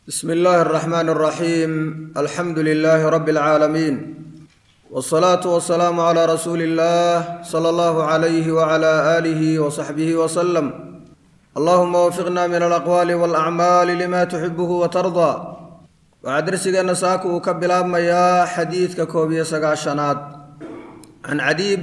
بسم الله الرحمن الرحيم الحمد لله رب العالمين والصلاة والسلام على رسول الله صلى الله عليه وعلى آله وصحبه وسلم اللهم وفقنا من الأقوال والأعمال لما تحبه وترضى وعدرسك نساكو كبلا ميا حديث كوبية سقاشنات عن عدي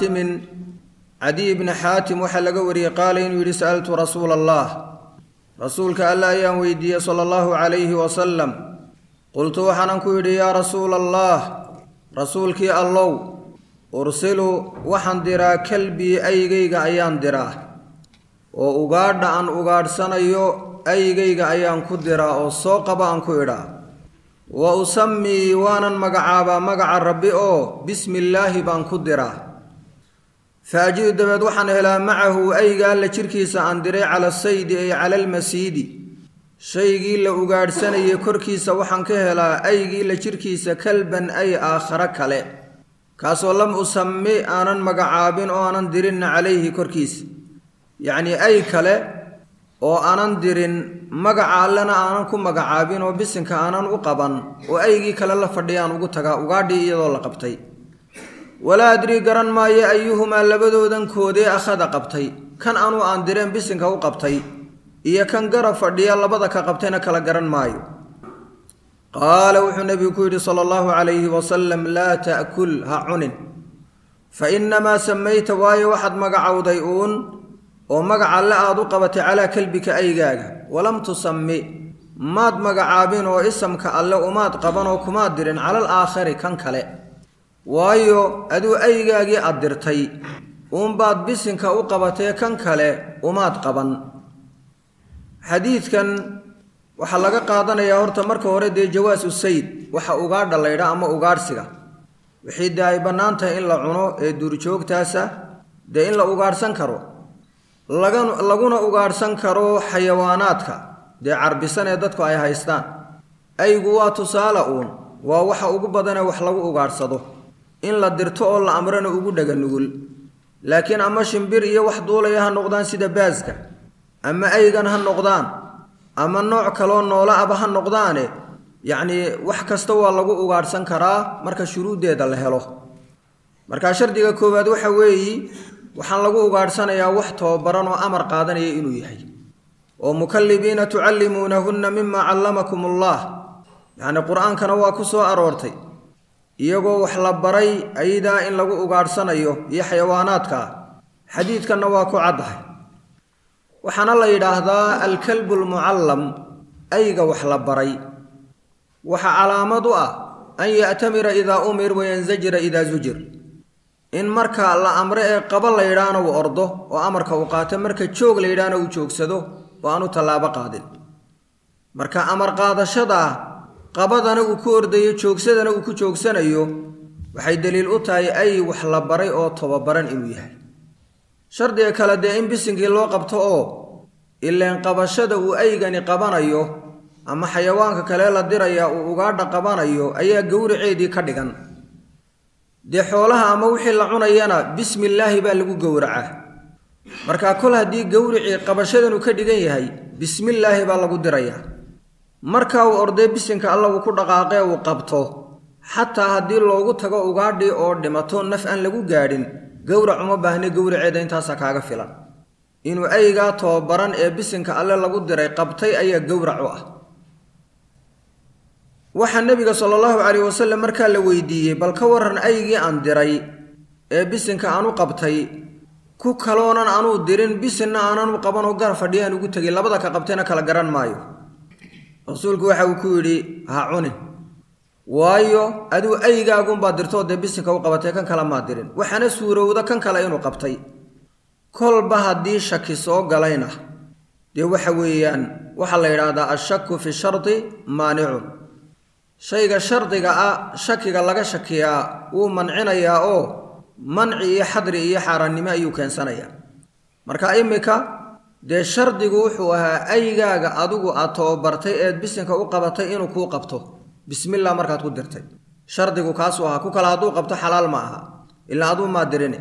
بن حاتم وحلق وري قال إن سألت رسول الله رسولك ألا أيام ويدي صلى الله عليه وسلم قلت وحننك يا رسول الله رسولك الله أرسلوا وحن درا كلبي أيغيغ أيان درا وأغاد أن أغاد سنيو أيغيغ أيان كدرا وصوقب أن كيرا وأسمي وانا مقعابا مقع الربي بسم الله بان كدرا فأجد دبد وحن إلى معه أي قال لشركيس أندري على الصيد أي على المسيد شيء قيل لأقار سنة يكركيس وحن كهلا أي قيل لشركيس كلبا أي آخر كله كاسو لم أسمي أنا مقعابين أو أنا ندرين عليه كركيس يعني أي كله أو أنا ندرين مقع لنا أنا كم مقعابين وبسن كأنا أقبا وأي كله لفرديان وقتها وقادي يضل قبتي ولا أدري قرن ما أيهما لبدودن كودي أخذ قبتي كان أنو أندرين بسنك وقبتي إيا كان قرن فرديا لبدك قبتين كلا قرن مايو قال وحو النبي كويد صلى الله عليه وسلم لا تأكلها عنن فإنما سميت واي واحد مقع وضيئون ومقع لا أدو قبت على كلبك أيقاق ولم تسمي ماد مقعابين وإسمك ألا وماد قبن وكماد درين على الآخر كان كلا waayo aduu aygaagii adirtay baad bisinka u qabatay kan kale umaad qaban xadiidkan waxa laga qaadanayaa horta marka hore de jawaasu sayd waxa uga dhalayda ama ugaarsiga wixii daay banaanta in la cuno ee duurjoogtaasa de in la ugaarsan karo laguna ugaarsan karo xayawaanaadka de carbisan ee dadku ay haystaan aygu waa tusaale waa waxa ugu badan wax lagu ugaarsado in la dirto oo la amrana ugu dhaga nugul laakiin ama shimbir iyo wax duulaya ha noqdaan sida baaska ama aygan ha noqdaan ama nooc kale oo noola aba ha noqdaane yaani wax kasta waa lagu ugaarsan karaa marka shuruudeeda la helo marka shardiga koowaad waxa weeyi waxaan lagu ugaarsanayaa wax toobaran oo amar qaadanaya inuu yahay oo mukallibiina tuallimunahunna mimma allamakumullah yaani quraankana waa ku soo aroortay iyagoo wax la baray ayda in lagu ugaarsanayo iyo xayawaanaadka xadiidkana waa ku cadahay waxana la yiraahdaa al-kalb al-muallam ayga wax la baray waxa calaamadu an ya'tamira idha umir wa yanzajira idha zujir in marka la amre ee qaba la yiraahdo uu ordo oo amarka uu qaato marka joog la yiraahdo uu joogsado oo aanu talaabo qaadin marka amar qaadashada qabadana uu ku ordayo joogsadana uu ku joogsanayo waxay daliil u tahay ay wax la baray oo tababaran inuu yahay shardiga kale in bisinkii loo qabto oo ilaan qabashada uu aygani qabanayo ama xayawaanka kale la diraya uu ugaadha qabanayo ayaa gowraceedii ka dhigan de xoolaha ama wixii la cunayana bismillaah baa lagu gowracaa marka kul hadii gowracii qabashadan uu ka dhigan yahay bismillaah baa lagu dirayaa marka uu orday bisinka Allah uu ku dhaqaaqay uu qabto hatta hadii loogu tago ugaadhi oo dhimato naf aan lagu gaadhin gowrac uma baahna gowraceeda intaas kaaga filan inuu ayga toobaran ee bisinka Allah lagu diray qabtay ayaa gowrac u waxa nabiga sallallahu alayhi wasallam marka la weydiiyay bal ka waran aygii aan diray ee bisinka aanu qabtay ku kaloonan aanu dirin bisinna aanu qaban oo gar fadhiyaan ugu tagay labada ka qabtayna kala garan maayo rasuulku waxa uu ku yiri ha cunin waayo aduu aygaagun baa dirto de bisinka u qabatay kan kala ma dirin waxana suurowda kan kala inuu qabtay kolba hadii shaki soo galayna de waxa weeyaan waxa la yiraahdaa ashakku fi sharti maani'un shayga shardiga shakiga laga shakiyaa uu mancinayaa oo manci iyo xadri iyo xaaraannimo ayuu keensanayaa marka imika de shardigu wuxuu ahaa aygaaga adigu aad tababartay ee bisinka u qabatay inuu ku qabto bismillah markaad ku dirtay shardigu kaas waa ku kala haduu qabto xalaal ma aha ilaa aduu ma dirine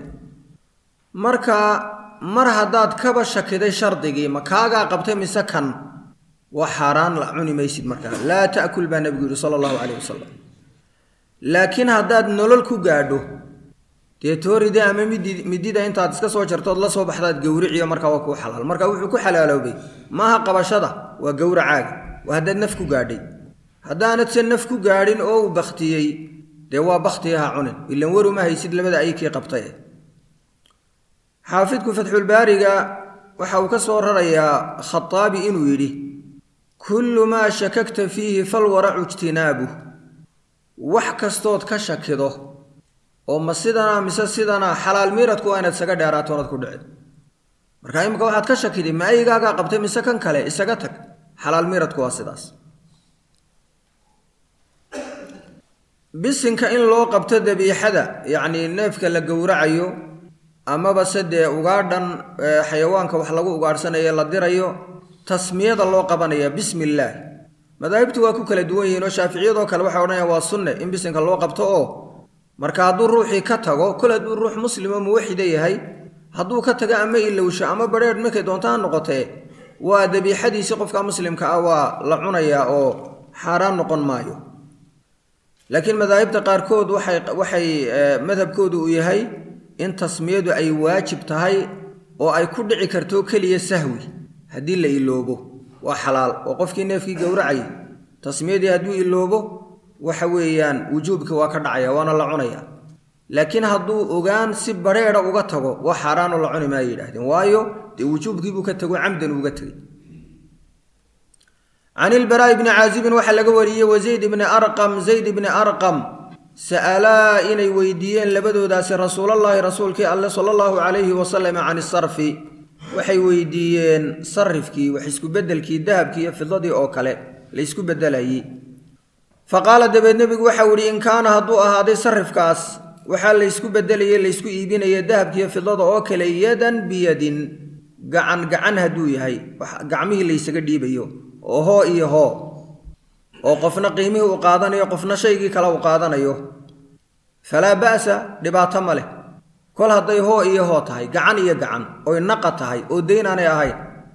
marka mar hadaad kaba shakiday shardigii ma kaaga qabtay mise kan وحران لا cuni maysid marka la taakul ba nabigu sallallahu alayhi wasallam laakiin hadaad nolol ku gaadho teetorida ama midida intaad iska soo jartood la soo baxdaad gowriciyo marka waa ku xalaal marka wuxuu ku xalaaloobay maaha qabashada waa gowracaaga waa hadaad naf ku gaadhay hadaanad san naf ku gaadhin oo u baqtiyay de waa baqtiyaha cunin ilan waru ma haysid labada ay kii qabtay xaafidku fathul baariga waxa uu ka soo rarayaa khataabi inuu yiri kullu ma shakakta fihi fal wara'u ijtinabu wax kastood ka shakido oo ma sidana xalaal miiradku waa inaad saga dheeraatoonad ku dhicid marka imka waxaad ka shakiday ma aygaaga qabtay mise kan kale isaga tag xalaal miiradku waa sidaas bisinka in loo qabto dabiixada yaani neefka la gowracayo ama basade ugaadhan xayawaanka wax lagu ugaadhsanayo la dirayo tasmiyada loo qabanaya bismillaah madaahibtu waa ku kala duwan yihiin oo shaafiiciyadoo kale waxa odhanayaan waa sunne in bisinka loo qabto oo marka hadduu ruuxii ka tago kala hadduu ruux muslimo muwaxida yahay hadduu ka tago ama ilowsho ama badheedh markay doontaan noqotee waa dabiixadiisii qofka muslimka ah waa la cunayaa oo xaaraan noqon maayo laakiin madaahibta qaarkood waxay madhabkoodu u yahay in tasmiyadu ay waajib tahay oo ay ku dhici karto kaliya sahwi haddii la iloobo waa xalaal oo qofkii neefkii gowracay tasmiyadii hadduu iloobo waxa weeyaan wujuubka waa ka dhacaya waana la cunaya laakiin hadduu ogaan si bareera uga tago waa xaraan oo la cuni ma yiraahdeen waayo de wujuubkii buu ka tago camdan uga tagay عن البراء بن عازب وحلق ولي وزيد بن أرقم زيد بن أرقم سألا إني ويديين لبدو داس رسول الله رسولك الله صلى الله عليه وسلم عن الصرف وحي ويديين صرفك وحسكو بدلك دهبك في الضدي أو كلا ليسكو بدلي فقال دب النبي وحوري إن كان هضوء هذا صرف كاس وحال ليسكو بدلي ليسكو إيبين يدهبك في الضد أو كلا يدا بيد قعن هدوي هاي قعمه ليس قدي بيو oo iyo oo qofna qiimihi uu qaadanayo qofna shaygii kala uu qaadanayo fala baasa dhibaato male kol haday iyo tahay gacan iyo gacan oo naqa tahay oo deynanay ahay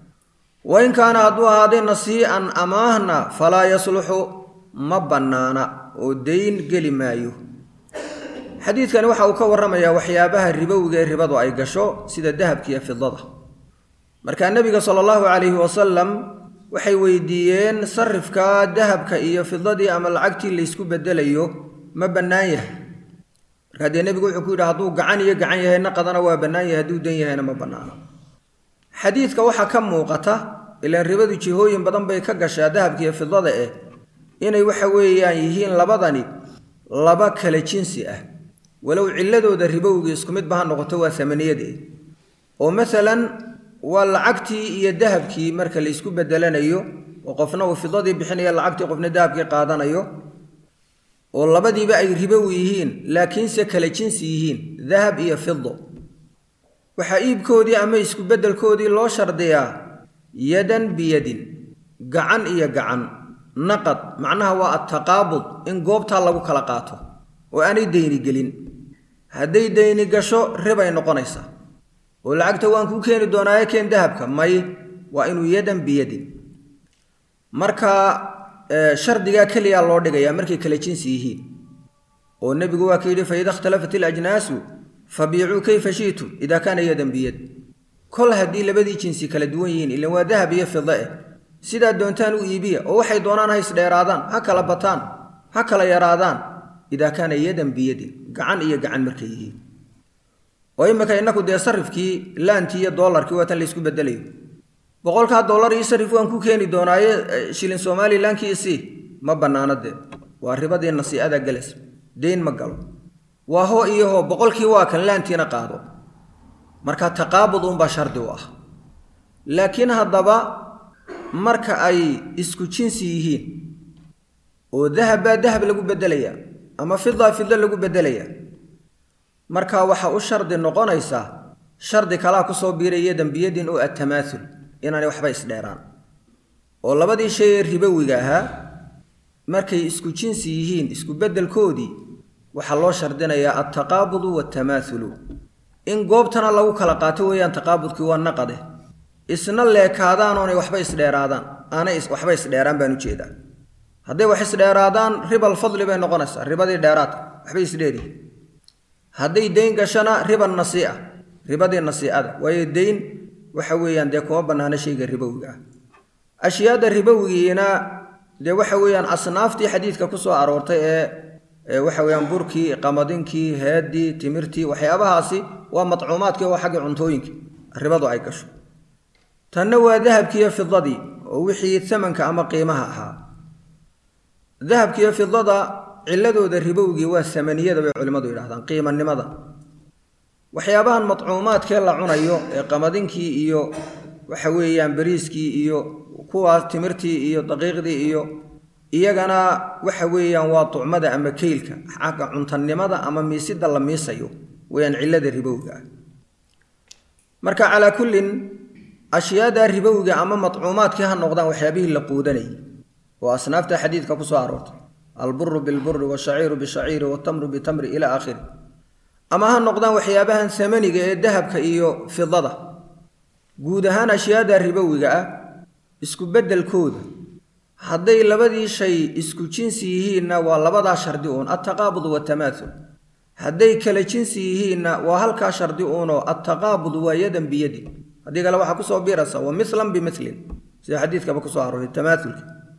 wayn kaana hadu ahaadeen nasii'an amaahna fala yasluhu ma banaana oo deyn gali maayo xadiidkan waxa uu ka waramayaa waxyaabaha ribowga ee ribadu ay gasho sida dahabka iyo fidada marka nabiga sallallahu alayhi wasallam waxay weydiiyeen sarifka dahabka iyo fidadii ama lacagtii la isku bedelayo ma banaan yahay marka nabigu wuxuu ku yiraahdo gacan iyo gacan yahay naqadana waa banaan yahay haduu dan yahayna ma banaana xadiidka waxa ka muuqata ilaa ribadu jihooyin badan bay ka gashaa dahabka iyo fidada inay waxa weeyaan yihiin labadani laba kala jinsi ah walow ciladooda ribowga isku mid baa noqoto waa samaniyadii oo midalan والعقتي iyo dahabkii marka la isku bedelanayo oo qofna uu fidadii bixinayo lacagtii qofna dahabkii qaadanayo oo labadiiba ay ribo yihiin laakiin se kala jinsi yihiin dahab iyo fido waxa iibkoodii ama isku bedelkoodii loo shardiyaa yadan biyadin gacan iyo gacan naqad macnaha waa at-taqabud in goobta lagu kala qaato oo aanay deyni gelin haday deyni gasho riba ay noqonaysaa oo lacagta waan ku keeni doonaa keen dahabka may waa inuu yadan biyadin marka shardiga kaliya loo dhigaya markay kala jinsi yihiin oo nabigu waa kaydi fa idha ikhtalafat al-ajnas fabi'u kayfa shi'tum idha kana yadan biyad kol hadii labadii jinsi kala duwan yihiin ilaa waa dahab iyo fida sida doontaan u iibiya oo waxay doonaan hays dheeraadaan ha kala bataan ha kala yaraadaan idha kana yadan biyadin gacan iyo gacan markay yihiin وإما إنكو دي صرفكي لانتي دولاركي واتن ليسكو بدليو بقولك $1 يصرفو أنكو كيني دوناي شيلين سومالي لانكي إسي ما بنانا دي واربا دي النصيئة دا جلس دين مقالو وهو إيهو بقولكي واكن لانتي نقادو مركا تقابضون بشر دواه لكن هالضبا مركا أي إسكو تشنسيهين وذهب لغو بدليا أما فضة لغو بدليا marka waxa u shardi noqonaysa shardi kala ku soo biiraya dambiyadin oo at-tamaathul inaan waxba isdheeraan oo labadii shay ribowiga ahaa markay isku jinsi yihiin isku bedelkoodii waxa loo shardinayaa at-taqabud wa at-tamaathul in goobtana lagu kala qaato weeyaan taqabudkii waa naqade isna leekaadaan oonay waxba isdheeraadaan aanay waxba isdheeraan baan u jeedaa hadday wax isdheeraadaan ribal fadli bay noqonaysaa ribadii dheeraad waxba isdheeri hadday deyn gashana riban nasii'a ribadii nasii'ada waayo deyn waxa weeyaan dee kuma bannaana shayga ribowiga ah ashyaada ribowigiina dee waxa weeyaan asnaaftii xadiidka ku soo aroortay ee waxa weeyaan burkii qamadinkii heedii timirtii waxyaabahaasi waa madcuumaadkii waa xagga cuntooyinkii ribadu ay gasho tanna waa dahabkii iyo fidadii oo wixii thamanka ama qiimaha ahaa dahabkii iyo fidada ciladooda ribowgii waa samaniyada bay culimadu yidhaahdaan qiimanimada waxyaabahan madcuumaadkee la cunayo ee qamadinkii iyo waxa weeyaan bariiskii iyo kuwaas timirtii iyo daqiiqdii iyo iyagana waxa weeyaan waa tucmada ama keylka xagga cuntanimada ama miisida la miisayo weeyaan cilada ribowga marka ala kullin ashyaada ribowga ama madcuumaadkii ha noqdaan waxyaabihii la quudanay oo asnaafta xadiidka ku soo aroortay البر بالبر والشعير بالشعير والتمر بالتمر إلى آخره أما هالنقدان وحيابها ثمانية الذهب كإيو في الضضة جودهان أشياء الربوية اسكو بدل كود حدي لبدي شيء اسكو جنسيه إن واللبضع شردون التقابض والتماثل حدي كلا جنسيه إن وهلك شردون التقابض ويدا بيد هدي قال واحد كسو بيرسا ومثلا بمثل زي حديث كبكسو عروه التماثل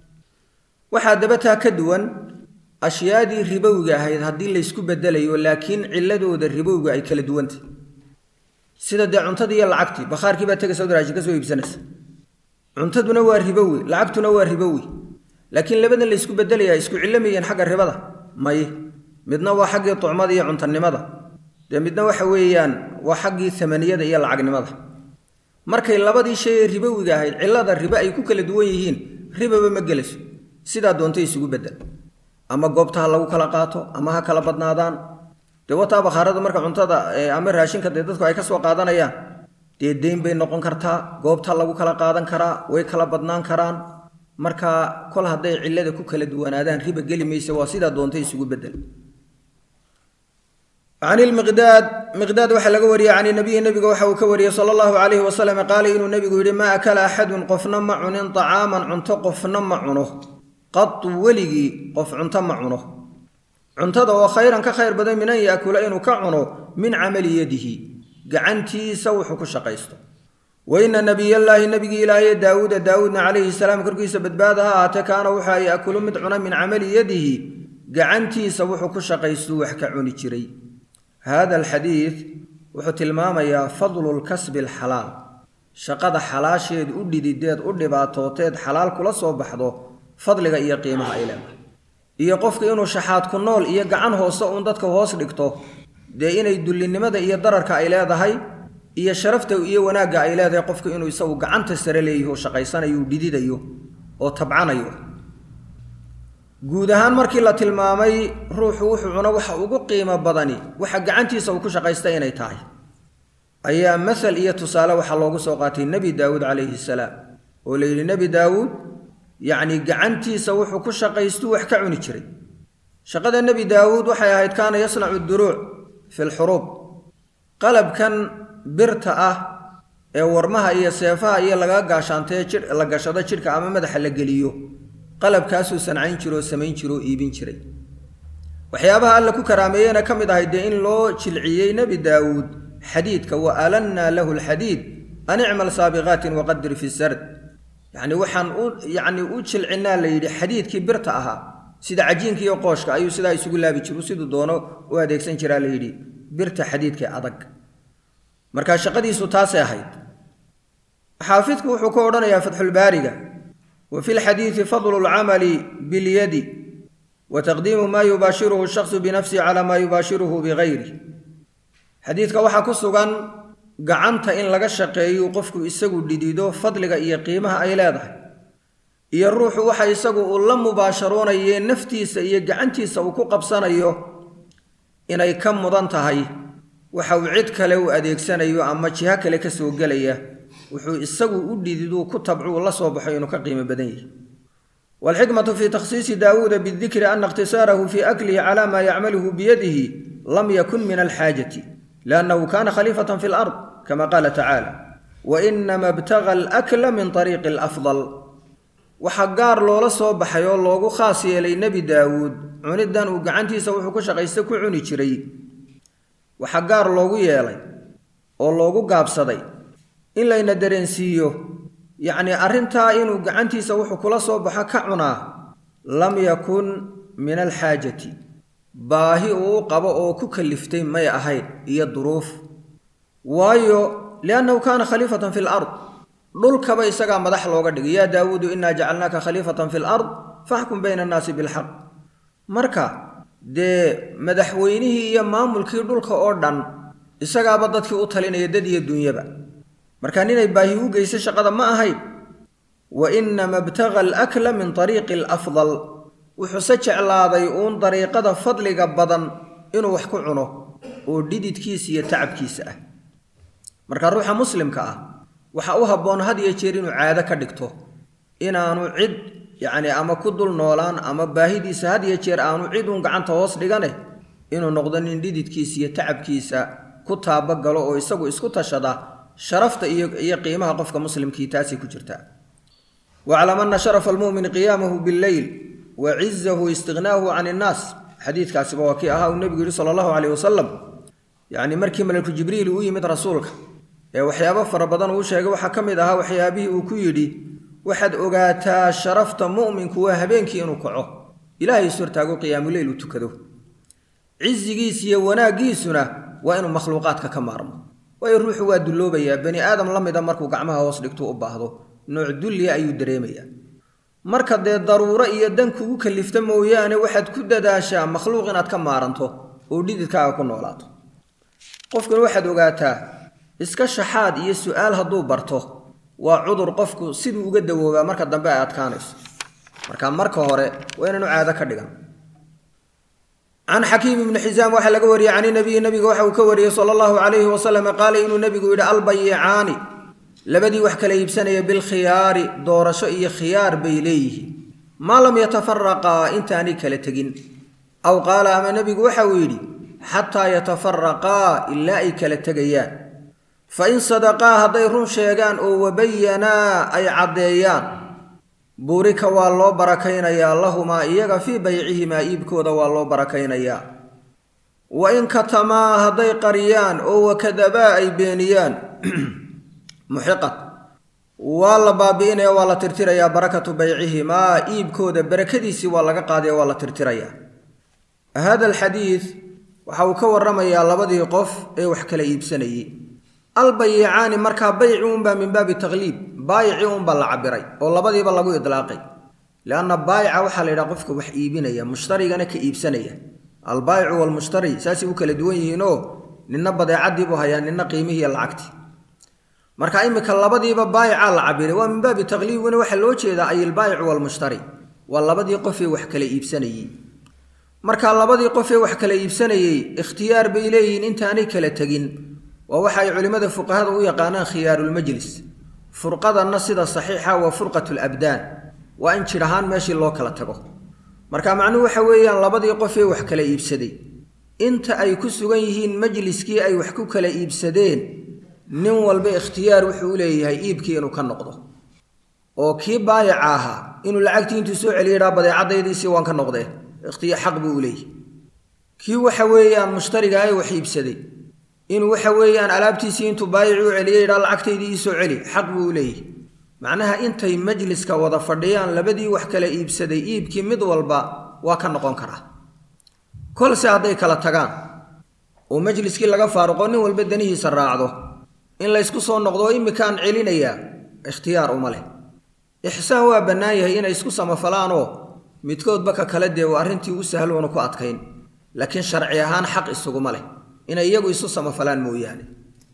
وحادبتها كدوان أشياء ربوية هاي هدي اللي يسكو بدليو لكن علادو دا ربوية أي كلا دوانتي سيدا دا عنتدي العقتي بخار كيبا تاكا سودر عجي كسوي بسنس عنتدو نوار ربوي لعقتو نوار ربوي لكن لبدا اللي يسكو بدليو يسكو علميا حق الربضة ماي مدنا وحق طعمادي عنتن نمضة دا مدنا وحويان وحق ثمانية دا العق نمضة markay labadii shay ribowiga ahayd cilada riba ay ku kala duwan yihiin ribaba ma geliso sida doontay isugu bedel ama goobta lagu kala qaato ama ha kala badnaadaan de wata bakharada marka cuntada ama raashinka dadku ay ka soo qaadanayaan deedeyn bay noqon kartaa goobta lagu kala qaadan karaa way kala badnaan karaan marka kol haday cilada ku kala duwanaadaan riba gali mayso waa sida doontay isugu bedel عن مقداد وحل قوري عن النبي وحو كوري صلى الله عليه وسلم قال إنه النبي يقول ما أكل أحد قفنا معن طعاما عنتقفنا معونه قط ولقي قف عنتمعنه عنتضى وخيرا كخير بدل من أن يأكل إنه كعنه من عمل يده قعنتي سوحك الشقيست وإن نبي الله النبي إلهي داود عليه السلام كركيس بدبادها أتكان وحا يأكل مدعنا من عمل يده قعنتي سوحك الشقيست وحكعني تري هذا الحديث وحت الماما يا فضل الكسب الحلال شقد حلاشيد أدي ديد أدي باتوتيد حلال كل صوب بحضو فضلك إيا قيمها إلى إيا قفك إنو شحات كنول إيا قعان هوسا وندتك هوس لكتو دي إنا يدل النماذا إيا ضررك إلى هاي إيا شرفته إيا وناقا إلى ذا قفك إنو يسوي قعان تسرليه شقيسان يو ديد يو أو طبعان يو guud ahaan markii la tilmaamay ruuxu wuxuu cuna waxa ugu qiimo badani waxa gacantiisa uu ku shaqaystay inay tahay ayaa masal iyo tusaale waxa loogu soo qaatay nabi daawud alayhi salaam oo leeyay nabi daawud yaani gacantiisa wuxuu ku shaqaysto wax ka cuni jiray shaqada nabi daawud waxay ahayd kaana yasnacu ad-duruuc fi al-hurub qalabkan birta ah ee warmaha iyo seefaha iyo laga gaashaantay jir la gashado jirka ama madaxa la geliyo qalab kaasoo sancayn jiro sameyn jiro iibin jiray waxyaabaha alla ku karaameeyana kamid ahayd in loo jilciyay nabi daawud xadiidka wa alanna lahu alhadid an i'mal sabiqatin wa qaddir fi sard waxaan u jilcinaa leeyay xadiidkii birta aha sida cajiinka iyo qooshka ayuu sida isugu laabi jiro sidoo doono u adeegsan jiraa leeyay birta xadiidka adag marka shaqadiisu taas ahayd xaafidku wuxuu ku oranayaa fathul baariga وفي الحديث فضل العمل باليد وتقديم ما يباشره الشخص بنفسه على ما يباشره بغيره حديثك waxa ku sugan gacanta in laga shaqeeyo qofku isagu dhidido fadliga iyo qiimaha ay leedahay iyo ruuxu waxa isagu uu la mubaasharoonayay naftiisa iyo gacantiisa uu ku qabsanayo inay ka mudan tahay waxa uu cid kale u adeegsanayo ama jiha kale ka soo galaya wuxuu isagu u dhidido ku tabcu la soo baxay inuu ka qiimo badan yahay wal hikmatu fi takhsis daawud bidhikri an ikhtisarahu fi aklihi ala ma ya'maluhu bi yadihi lam yakun min al hajati لانه كان خليفة في الارض كما قال تعالى وإنما ابتغى الأكل من طريق الأفضل وحقار لولا صوب حيو لوغو خاصي لي نبي داود عندن وقعنتي سوحو كشقيستكو عوني جري وحقار لوغو يالي oo loogu gaabsaday in layna dareensiiyo yani arinta inuu gacantiisa wuxuu kula soo baxa ka cunaa lam yakun min alhaajati baahi uu qabo oo ku kaliftay may ahayd iyo duruuf waayo lianna kana khalifatan fil ard dhulka ba isaga madax looga dhigay ya daawud inna ja'alnaka khalifatan fil ard fahkum bayna an-nas bil haqq marka de madaxweynihi iyo maamulkii dhulka oo dhan isagaaba dadkii u talinaya dad iyo dunyaba marka inay baahi u geysay shaqada ma ahayd wa inna mabtagha al-akla min tariiq al-afdal wuxuu jeclaaday uun dariiqada fadliga badan inuu wax ku cuno oo dhididkiisa iyo tacabkiisa ah marka ruuxa muslimka ah waxa uu haboon had iyo jeer inuu caado ka dhigto inaanu cid yani ama ku dul noolaan ama baahidiisa had iyo jeer aanu cid uun gacanta hoos dhigane inuu noqdo nin dhididkiisa iyo tacabkiisa ku taaba galo oo isagu isku tashada sharafta iyo qiimaha qofka muslimkii taasi ku jirta wa'lamanna sharaf al-mu'min qiyamuhu bil-layl wa 'izzuhu istighnaahu 'an an-nas hadithkaasi waa kii ahaa nabiga sallallahu alayhi wasallam yani markii malku jibriil uu yimid rasuulka ee waxyaabo fara badan uu sheegay waxa kamid ahaa waxyaabihii uu ku yiri waxaad ogaataa sharafta mu'minku waa habeenkii inuu kaco ilaahay surtaago qiyaamul layl u tukado 'izzigiisa iyo wanaagiisuna waa inuu makhluuqaadka ka maarmo way ruuxu waa duloobaya bani aadam lamida markuu gacmaha hoos dhigto u baahdo nooc dulli ayuu dareemaya marka de daruuro iyo dan kugu kalifta mooyaane waxaad ku dadaashaa makhluuq inaad ka maaranto oo dhididkaaga ku noolaato qofkan waxaad ogaataa iska shaxaad iyo su'aal hadduu barto waa cudur qofku siduu uga dawoobaa marka dambe ay adkaanayso marka hore waa inaanu caado ka dhigan عن حكيم بن حزام وحا لغا وري عن النبي وحا كوري صلى الله عليه وسلم قال انه النبي يرى البيعان لبدي وح كلا يبسنيه بالخيار دورشو اي خيار بيليه ما لم يتفرقا انتاني كلا تجين او قال اما النبي وحا ويري حتى يتفرقا الا اي كلا تجيان فان صدقا هديرون شيغان او وبينا اي عديان بورك والله بركينيا اللهم إياك في بيعهما إيبكودا والله بركينيا وإن كتما هدي قريان أو كذبا أي بينيان محقت والله بابينيا والله ترتريا بركة بيعهما إيبكودا بركديسي والله قاديا والله ترتريا هذا الحديث وحاوكو الرميا لبدي قف أي وحكلا إيبسني البيعان مركا بيعون من باب التغليب بايعون بالعبري والله بدي بالله إطلاقي لأن بايع وحال إلى قفك وحيبينيا مشتري أنا كإيبسنيا البايع والمشتري ساسي وكلا دويه نو ننبض يعدي بها يعني نقيمه العقد مركا إمك الله بدي بايع العبري ومن باب التغليب ونوحلوش إذا أي البايع والمشتري والله بدي قفي وحكلا إيبسني مركا الله بدي قفي وحكلا إيبسني اختيار بإليه انت أني كلا تجين ووحي علماء الفقهاء ويقانان خيار المجلس فرقة النص الصحيحة وفرقة الأبدان وإن شرهان ماشي الله كلا تقو مركا معنوه حويا لبضي قفي وحكلا إيبسدي انت أي كسوغيهين مجلس كي أي وحكو كلا إيبسدين نوال باختيار وحوليه إيبكي إنو كان نقضه وكي بايعاها إنو العقتين تسوع لي رابضي عضي دي سيوان كان نقضه اختيار حق بوليه كي وحويا مشترك أي وحيبسدي إن وحويان ألابتيسي انتو بايعوا عليه العقتي دي يسو علي حق بوليه معناها انتي مجلس كوضا فرديان لبدي وحكلا إيبسدي إيبكي مدوالبا واكن نقون كرا كل ساعدي كلا تغان ومجلس كي لغا فارقوني والبدنيه سراعدو إن لا يسكسو النقضو إمي كان علينيا اختيار أمالي إحسان هو بنايه إن يسكسو مفلانو متكود بكا كالدي وارنتي وسهلونو كو أتكين لكن شرعيهان حق السوق مالي إن يجوا يسوس مفلان موياني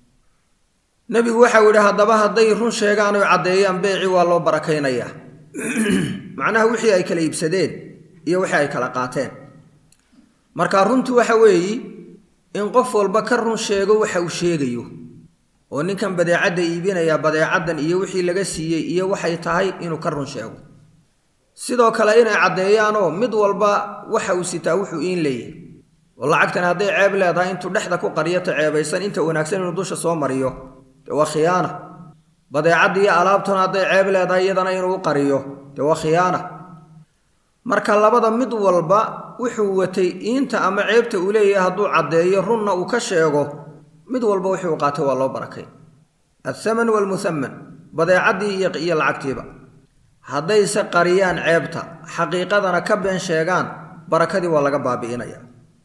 نبي وحى وده هذا هذي رون شيئان وعديان بيعي والله بركينيا معناه وحي أي كلا يبسدين يا وحي أي كلا قاتين مركا رونت وحوي إن قفوا البكر رون شيئا وحي وشيئا وإن كان بدي عدا يبين يا بدي عدا يا وحي لجسي يا وحي تاي إنه كرون شيئا سيدو كلا إن عديانو مدول با وحي وستاوحو إن ليه والله عقتنا هذي عيب لا ده أنتوا نحدكوا قرية عيبيسان أنت وناكسين ندوش صومريو وخيانة badeecadii iyo alaabtuna hadday ceeb leedahay iyadana inuu qariyo dee waa khiyaana marka labada mid walba wuxuu watay inta ama ceebta uu leeyahay hadduu caddeeyo runna uu ka sheego mid walba wuxuu qaatay waa loo barakay athaman walmuthaman badeecadii iyo lacagtiiba haddayse qariyaan ceebta xaqiiqadana ka been sheegaan barakadii waa laga baabi'inaya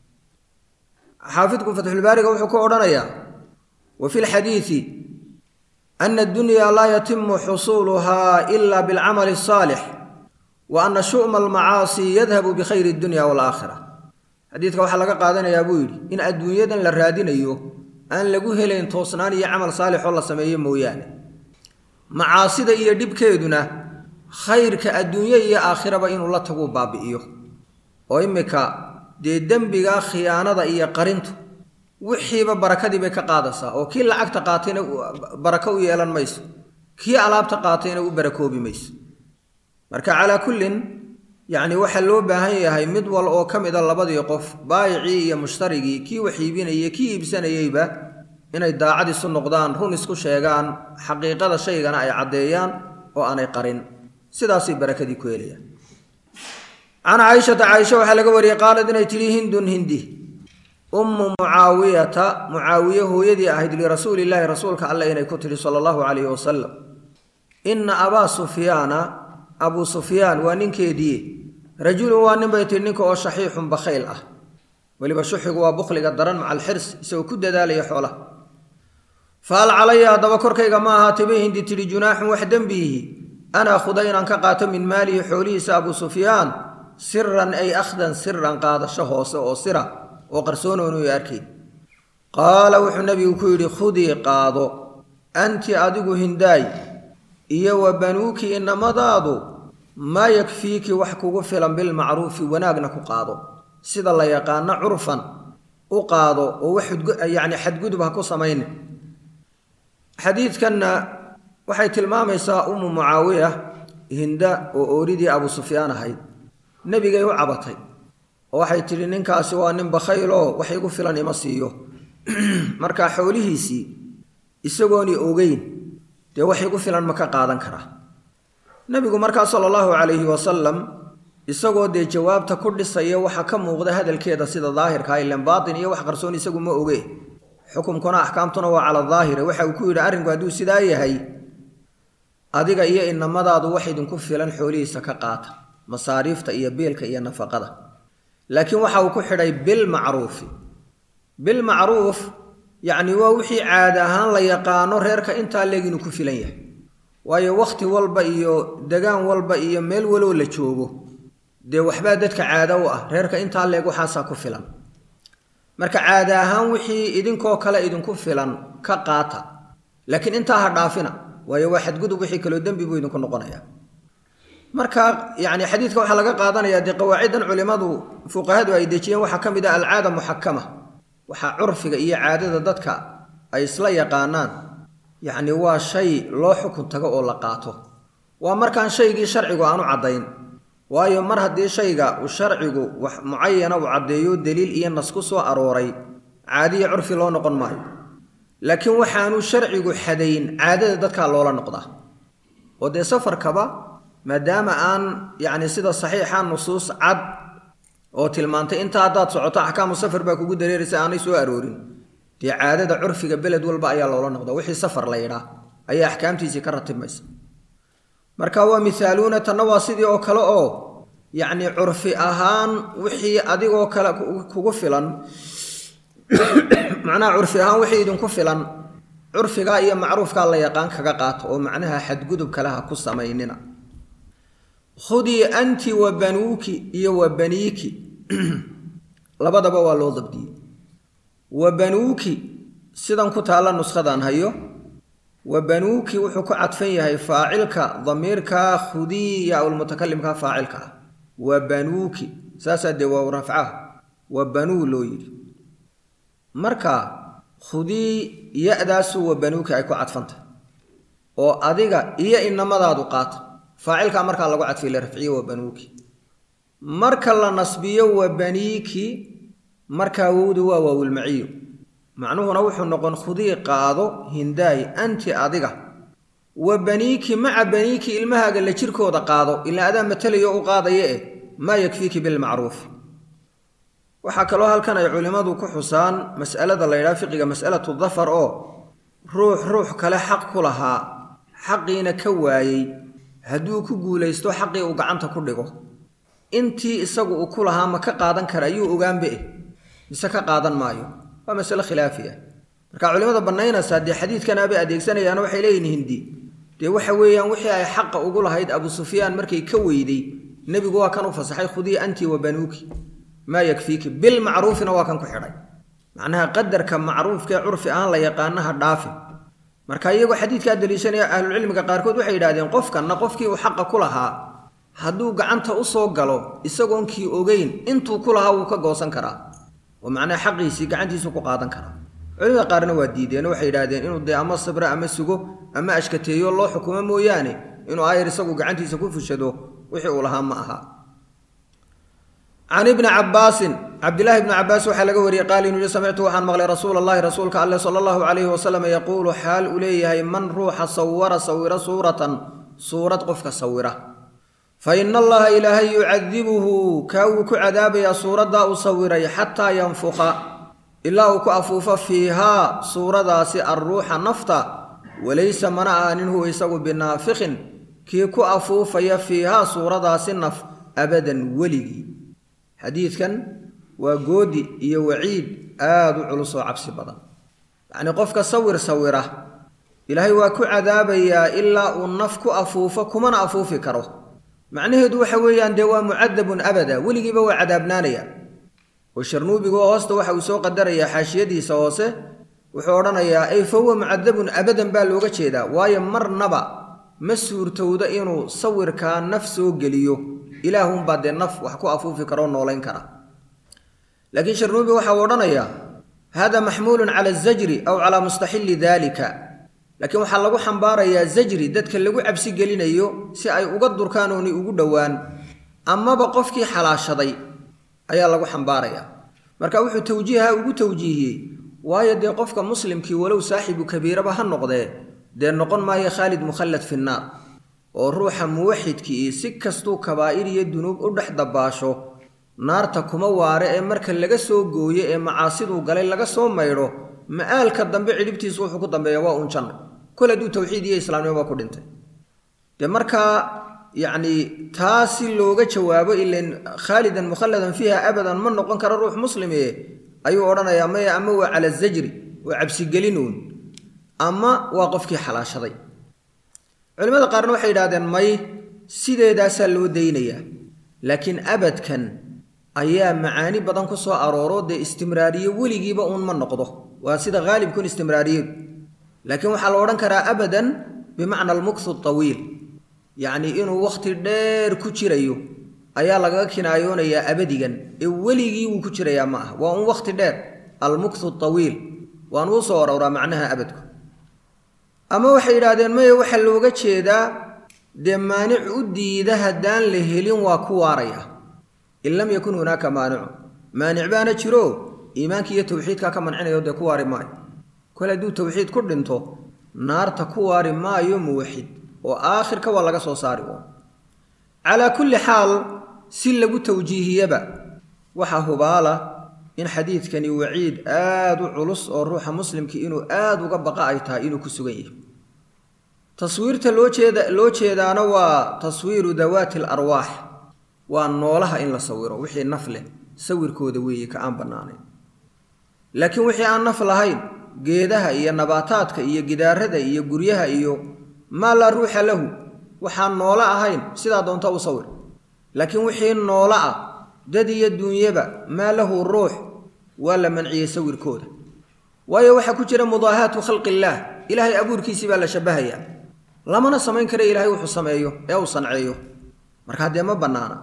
xaafidku fatxulbaariga wuxuu ku odhanayaa wa fi lxadiidi ana addunyaa laa yatimu xusuuluhaa ila bilcamali asaalix wa ana shu'ma almacaasi yadhabu bikhayri addunya waalaakhira xadiidka waxaa laga qaadanayaa buu yidhi in adduunyadan la raadinayo aan lagu helayn toosnaan iyo camal saalixoo la sameeyo mooyaane macaasida iyo dhibkeeduna khayrka adduunye iyo aakhiraba inuu la taguu baabi'iyo oo imika dee dembiga khiyaanada iyo qarintu wixiiba barakadii bay ka qaadaysaa oo kii lacagta qaatayna barako u yeelan mayso kii alaabta qaatayna u barakoobi mayso marka calaa kullin yacni waxaa loo baahan yahay mid wal oo ka mid a labadii qof baayicii iyo mushtarigii kii wax iibinayay kii iibsanayeyba inay daacad isu noqdaan run isku sheegaan xaqiiqada shaygana ay caddeeyaan oo aanay qarin sidaasay barakadii ku helayaan can caaishata caaisha waxaa laga wariyey qaalad inay tidhi hindun hindi ummu mucaawiyata mucaawiye hooyadii ahayd lirasuulillaahi rasuulka alle inay ku tidhi sala allahu calayhi wasalam inna abaa sufyaana abuu sufyaan waa ninkeedii rajulun waa nin bay tihi ninka oo shaxiixun bakhayl ah weliba shuxigu waa bukhliga daran maca alxirs isagoo ku dadaalaya xoolaha fahal calaya haddaba korkayga ma ahaatay bay hindi tidhi junaaxun wax dembiihi an aakhuda inaan ka qaato min maalihi xoolihiisa abuu sufyaan siran ay akhdan siran qaadasho hoose oo sira oo qarsoonoonu arkayn qaala wuxuu nabigu ku yidhi khudii qaado anti adigu hindaay iyo wa banuuki inamadaadu maa yakfiiki wax kugu filan bilmacruufi wanaagna ku qaado sida la yaqaano curfan u qaado oo wax yacni xadgudub ha ku samaynin xadiidkanna waxay tilmaamaysaa ummu mucaawiya hinda oo ooridii abuu sufyaan ahayd nebigay u cabatay oo waxay tidhi ninkaasi waa nin bakhayloo wax igu filan ima siiyo markaa xoolihiisii isagooni ogeyn dee wax igu filan ma ka qaadan karaa nebigu markaa sala allahu calayhi wasalam isagoo dee jawaabta ku dhisaya waxa ka muuqda hadalkeeda sida daahirkaa ilan baatin iyo wax qarsoon isagu ma oge xukumkuna axkaamtuna waa cala daahire waxa uu ku yidhi arrinku hadduu sidaa yahay adiga iyo inamadaadu wax idinku filan xoolihiisa ka qaata masaariifta iyo biilka iyo nafaqada laakiin waxa uu ku xidhay bilmacruufi bilmacruuf yacni waa wixii caada ahaan la yaqaano reerka intaa leeg inuu ku filan yahay waayo wakhti walba iyo degaan walba iyo meel waloo la joogo dee waxbaa dadka caado u ah reerka intaa leeg waxaasaa ku filan marka caada ahaan wixii idinkoo kale idinku filan ka qaata laakiin intaa ha dhaafina waayo waa xadgudub wixii kaloo dembi buu idinku noqonayaa marka yacni xadiidka waxaa laga qaadanayaa dee qawaaciddan culimmadu fuqahadu ay dejiyeen waxaa ka mid ah alcaada muxakama waxaa curfiga iyo caadada dadka ay isla yaqaanaan yacni waa shay loo xukun tago oo la qaato waa markaan shaygii sharcigu aanu caddayn waayo mar haddii shayga uu sharcigu wax mucayana uu caddeeyo daliil iyo nas ku soo arooray caadiya curfi loo noqon maayo laakiin waxaanu sharcigu xadayn caadada dadkaa loola noqdaa oo dee safarkaba maadaama aan yacni sida saxiixa nusuus cad oo tilmaantay inta haddaad socoto axkaamu safar baa kugu dareeraysa aanay soo aroorin dee caadada curfiga beled walba ayaa loola noqdaa wixii safar la yidhaa ayaa axkaamtiisii ka ratibmaysa marka waa mithaaluuna tanna waa sidii oo kale oo yacni curfi ahaan wixii adigoo kale kugu filan macnaha curfi ahaan wixii idinku filan curfigaa iyo macruufkaa la yaqaan kaga qaato oo macnaha xadgudub kale ha ku samaynina khudii anti wa banuuki iyo wa baniiki labadaba waa loo dabdiyey wa banuuki sidan ku taalla nuskhadan hayo wa banuuki wuxuu ku cadfan yahay faacilka damiirka khudii yaa ulmutakalimka faacilka ah wa banuuki saasaa dee waa rafcaha wa banuu loo yidhi marka khudii ya-daasu wa banuuki ay ku cadfantah oo adiga iyo inamadaadu qaata faacilkaa markaa lagu cadfay la rafciye wa banuuki marka la nasbiyo wa baniiki markaa wowda waa waawilmaciyo macnuhuna wuxuu noqon khudii qaado hindaay anti adiga وبنيك مع بنيك إلمها قال لشركه قاضو إلا أدام متلي قاضي ما يكفيك بالمعروف وحكى له هل كان علماء كحسان مسألة الله يرافق مسألة الظفر روح كلا حق لها حقي نكواي هدوك قوليستو حقي وقعنت كردقو انتي اساقو كلها ما كقادن كرايو وقام به مسكا قادن مايو ومسألة خلافية marka culimada banaynaysa hadii xadiidkan abi adeegsanayaan waxay leeyihiin hindi de waxa weeyaan wixii ay xaq ugu lahayd Abu Sufyaan markay ka weyday nabigu waa kan u fasaxay khudii anti wa banuki ma yakfiki bil ma'rufina waa kan ku xidhay macnaha qadarka ma'rufka urfi aan la yaqaanaha dhaafi marka iyagu xadiidka daliishanaya ahlul cilmiga qaarkood waxay yiraahdeen qofkii uu xaq ku lahaa haduu gacanta u soo galo isagoon kii ogeyn intuu ku lahaa uu ka goosan karaa oo macnaha xaqiisi gacantiisa ku qaadan karaa علماء قارنا وديدين waxay yiraahdeen inuu de ama sabra ama sugo ama ashkateeyo loo xukumo mooyaane inuu ayr isagu gacantiisa ku fushado wixii uu lahaa ma aha عن ابن عباس عبد الله بن عباس waxa laga wariyay qaal inuu samiictu waxaan maqlay rasuulullaahi rasuulka Allah sallallahu alayhi wa sallam yaqulu hal ulayhi man ruuha sawara suratan suurad qofka sawira fa inna allaha ilahi yu'adhibuhu kaw ku adaba ya surada usawiray hatta yanfuqa إلا وكأفوف فيها صورة الروح نفطا وليس منع أنه يسوي بنافخ كي كأفوف فيها صورة النف أبدا ولي حديث كان وجودي يوعيد علص عبس بدن يعني قفك صوره إلهي وكو عذابيا إلا النفك أفوف كمن أفوف كره معناه دو حويا دوا معذب أبدا ولي بوا عذابنانيا والشرنوبي هوسته waxa uu soo qadaraya xaashiyadiisa hoose wuxuu oranayaa ay fawa mu'adabun abadan baa looga jeedaa waayo marnaba ma suurtooda inuu sawirka nafsoo geliyo ilaahum baad naf wax ku afuufi karo nooleyn kara laakiin sharnuubi waxa uu oranayaa hada mahmulun ala az-zajri aw ala mustahil dhalika laakiin waxa lagu xambaarayaa zajri dadka lagu cabsi gelinayo si ay uga durkaan oo ugu dhawaan amma ba qofkii xalaashaday ayaa lagu xambaaraya marka wuxuu tawjiiha ugu tawjiihiyay waayo de qofka muslimkii walow saaxibu kabiiraba ha noqdee de noqon maayo Khalid mukhallad fi naar oo ruuxa muwahhidkii si kastuu kabaa'ir iyo dunuub u dhax dabaasho naarta kuma waare ee marka laga soo gooyo ee macaasidu galay laga soo mayro maalka dambe cilibtiisu wuxuu ku dambeeyaa waa un janno kala duu tawxiid iyo islaamnimo ku dhintay de marka يعني تاسي لوغا جوابو إلا خالدا مخلدا فيها أبدا من نقون كرا روح مسلمي أيو أورانا يا مي أما على الزجر وعبسي قلينون أما واقفك حلاش ضي علماء قارنوا حيدادا مي سيدة داسا لو دينيا لكن أبد كان أيام معاني بدن كسو أرورو دي استمرارية ولي جيبا أون من نقضه وسيدة غالب كون استمرارية لكن وحال أوران كرا أبدا بمعنى المكث الطويل يعني إنه وقت دير كتيريو أيا لقى كنايون يا أبديا وليجي وكتيريا معه وأن وقت دير المكث الطويل وأن وصور ورا معناها أبدكم أما وحيد هذا ما يوحل وقت شيء ده مانع أدي ده هدان لهلين وكواريا إن لم يكن هناك مانع بان شرو إيمانك يتوحيد كمن عنا يود كواري ماي كل دو توحيد كل انتو نار تكواري ما يوم وحيد وآخر كوا لقى صوصاري على كل حال سلبوا توجيهي يبا وحاه بالا إن حديث كان يوعيد علص أو روح مسلم كإنه وقبقى أيتها إنه كسويه تصويرته لو جيدا نوى تصوير ذوات الأرواح والنولها إن لصوره وحي النفله سوير كودوي كأن بناني لكن وحي أن نفله هين جيدها إيا نباتاتك إيا جدارها إيا قريها إيا ما لا روح له وحان نولا هين سيدا دونتا وصور لكن وحين نولا ددي الدنيا ما له الروح ولا منعي يسوي كوده ويا وحا كجرا مضاهات خلق الله إلهي أبور كيسي بلا شبهيا لما نسمين كري إلهي وحو سمعيه أو صنعيه مركا دي ما بنانا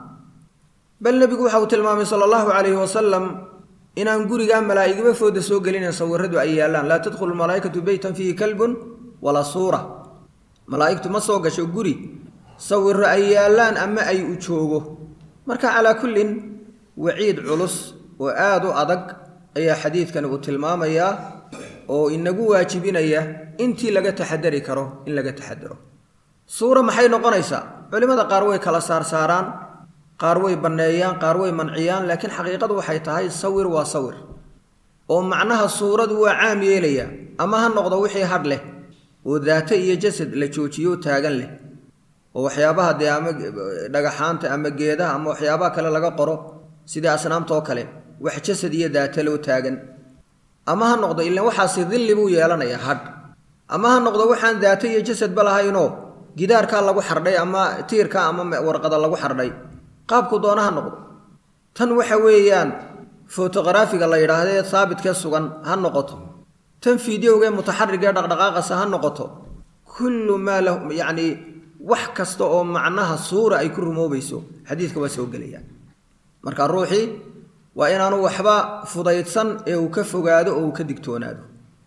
بل نبي وحا تلمامي صلى الله عليه وسلم إن أنقوري قام ملائكة بفود سوق لنا صوردوا أيالان لا تدخل الملائكة بيتا فيه كلب ولا صورة ملائكة ما سوق شو قري صور أيالان أما أي أجوجه مركا على كل وعيد علص وآدو أدق أي حديث كان تلمام يا oo inagu waajibinaya intii laga taxadari karo in laga taxadaro suura maxay noqonaysaa culimada qaar way kala saaraan qaar way baneeyaan qaar way manciyaan laakiin xaqiiqadu waxay tahay sawir waa sawir oo macnaha suuradu waa caam yeelaya ama ha noqdo wixii hadh leh oo daata iyo jasad la joojiyo taagan leh oo waxyaabaha ama dhagaxaanta ama geedaha ama waxyaabaha kale laga qoro sida asnaamta oo kale wax jasad iyo daata loo taagan ama ha noqdo ilaa waxaasi dhilli buu yeelanaya hadh ama ha noqdo waxaan daata iyo jasad balahayno gidaarka lagu xardhay ama tiirka ama warqada lagu xardhay qaabku doonaha noqdo tan waxa weeyaan fotografiga la yiraahdo saabidka sugan ha noqoto tan fiidiyowga mutaxarriga dhaqdhaqaaqasa ha noqoto kullu ma lahu yani wax kasta oo macnaha suura ay ku rumoobayso xadiiska waa soo galaya marka ruuxi waa inaanu waxba fudaydsan ee uu ka fogaado oo uu ka digtoonaado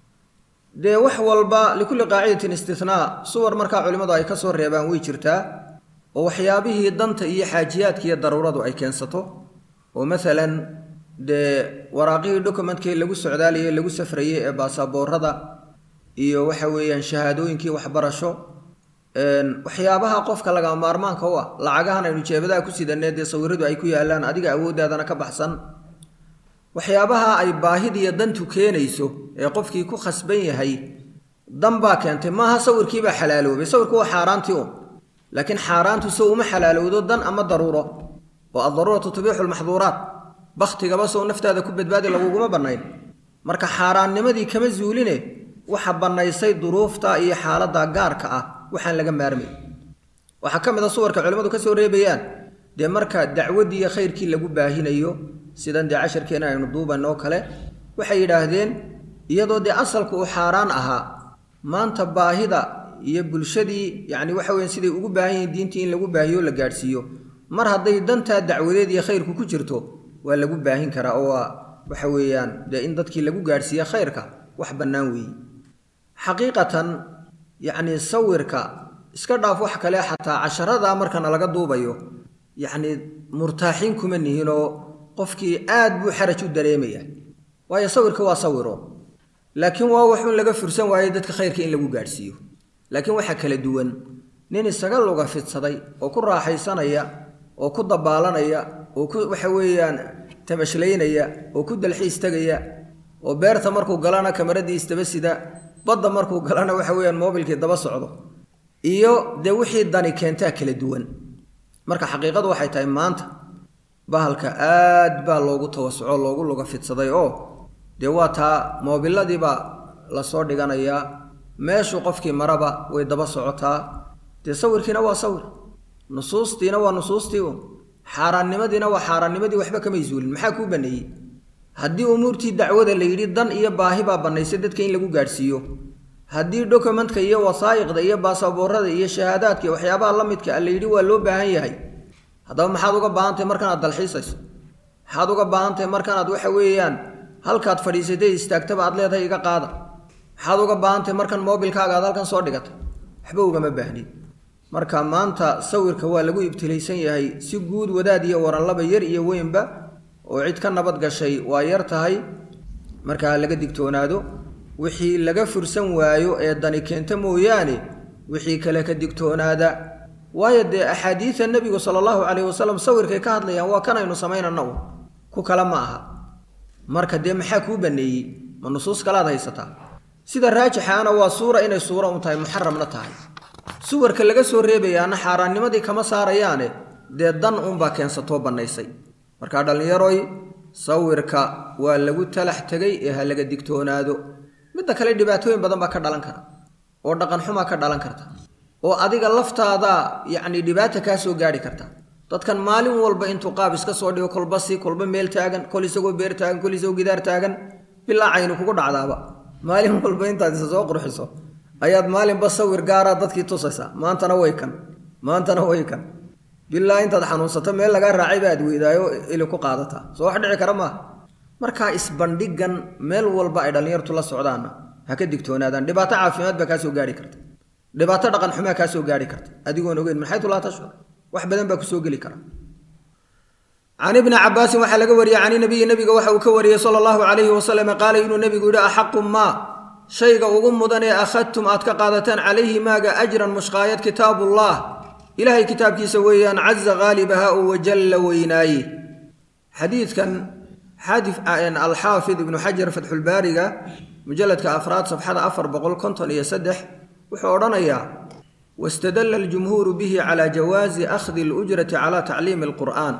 de wax walba likulli qaacidatin istithnaa suwar marka culimadu ay ka soo reebaan way jirtaa oo waxyaabihii danta iyo xaajiyaadka iyo daruuradu ay keensato oo midalan de waraaqii documentkii lagu socdaaliyay lagu safrayay ee baasaboorada iyo waxa weeyaan shahaadooyinkii waxbarasho waxyaabaha qofka laga maarmaanka u ah lacagahan aynu jeebadaha ku sidaneed ee sawiradu ay ku yaalaan adiga awoodaadana ka baxsan waxyaabaha ay baahid iyo dantu keenayso ee qofkii ku khasban yahay dan baa keentay maaha sawirkii baa xalaaloobay sawirku waa xaaraantii laakiin xaaraantu soo uma xalaalowdo dan ama daruuro oo ad-daruuratu tubiixu al-mahdhuuraat bakhtigaba soo naftaada ku badbaadi laguguma banayn marka xaaraannimadii kama zuuline waxa banaysay duruufta iyo xaaladda gaarka ah waxaan laga maarmay waxa kamid ah suwarka culimadu ka soo reebayaan de marka dacwadii iyo khayrkii lagu baahinayo sidan de casharkeena aynu duubanoo kale waxay yiraahdeen iyadoo de asalku uu xaaraan ahaa maanta baahida iyo bulshadii yani waxa weeyaan sidii ugu baahan yihiin diintii in lagu baahiyo la gaarsiiyo mar hadday danta dacwadeed iyo khayrku ku jirto waa lagu baahin karaa oo waxa weeyaan de in dadkii lagu gaarsiiyo khayrka wax banaan weey xaqiiqatan yani sawirka iska dhaaf wax kale xataa casharada markana laga duubayo yani murtaaxiin kuma nihiino qofkii aad buu xaraj u dareemaya waayo sawirka waa sawiro laakiin waa wax un laga fursan waayo dadka khayrka in lagu gaarsiiyo laakiin waxa kala duwan nin isaga luga fidsaday oo ku raaxaysanaya oo ku dabaalanaya oo ku waxa weeyaan tamashlaynaya oo ku dalxiis tagaya oo beerta markuu galana kamaradi istaba sida badda markuu galana waxa weeyaan mobilkii daba socdo iyo de wixii dani keenta kala duwan marka xaqiiqadu waxay tahay maanta bahalka aad baa loogu tawassuco loogu luga fidsaday oo de waa taa mobiladii baa la soo dhiganayaa meeshu qofkii maraba way daba socotaa de sawirkiina waa sawir nusuustiina waa nusuustii xaaraannimadiina waa xaaraannimadii waxba kama isuulin maxaa ku baneeyay haddii umuurtii dacwada la yidhi dan iyo baahi baa banaysay dadka in lagu gaarsiiyo haddii documentka iyo wasaa'iqda iyo baasaboorada iyo shahaadaadka waxyaabaha la midka la yidhi waa loo baahan yahay haddaba maxaad uga baahantahay markanaad dalxiisayso maxaad uga baahantahay markanaad waxa weeyaan halkaad fadhiisatay istaagtaba aad leedahay iga qaada maxaad uga baahantahay markan mobilkaaga aad halkan soo dhigatay waxba ugama baahnid marka maanta sawirka waa lagu ibtilaysan yahay si guud wadaad iyo waran laba yar iyo weynba oo cid ka nabad gashay waa yar tahay marka laga digtoonaado wixii laga fursan waayo ee dani keenta mooyaane wixii kale ka digtoonaada waayo de axaadiisa nabiga sallallahu alayhi wasallam sawirkay ka hadlayaan waa kan aynu sameynano ku kala ma aha marka de maxaa ku baneeyay ma nusuus kala haysataa sida raajixana waa suura inay suura u tahay muharramna tahay suwarka laga soo reebayaana xaaraannimadii kama saarayaane de dan un ba keensato banaysay marka dhalinyaroy sawirka waa lagu talax tagay ee laga digtoonaado mid kale dhibaatooyin badan ba ka dhalan kara oo dhaqan xuma ka dhalan karta oo adiga laftaada yani dhibaato ka soo gaari karta dadkan maalin walba intuu qaab iska soo dhigo kolbasi kolba meel taagan kol isagoo beer taagan kol isagoo gidaar taagan bilaa aynu kugu dhacdaaba maalin walba intaad soo qurxiso ayaad maalin ba sawir gaara dadkii tusaysa maantana way kan bilaa intaad xanuunsato meel laga raacay baad weydaayo ili ku qaadata soo wax dhici kara ma marka isbandhigan meel walba ay dhalinyartu la socdaan ha ka digtoonaadaan dhibaato caafimaad ba ka soo gaari karta dhibaato dhaqan xumo ka soo gaari karta adigoon ogeyn maxay tula tashur wax badan ba ku soo gali kara عن ابن عباس وحا لغا وري عن النبي waxa uu ka wariyay sallallahu alayhi wasallam qaal inuu nabigu yiri ahqu ma shayga ugu mudan ee akhadtum aad ka qaadataan calayhi maaga ajran mushqaayad kitaabullah ilaahay kitaabkiisa weeyaan caza ghaalibaha oo wajalla weynaaye xadiidkan alxaafid ibnu xajar fatxulbaariga mujalladka afraad safxada 453 wuxuu odhanayaa wastadalla aljumhuuru bihi calaa jawaazi akhdi alujrati calaa tacliimi alqur'aan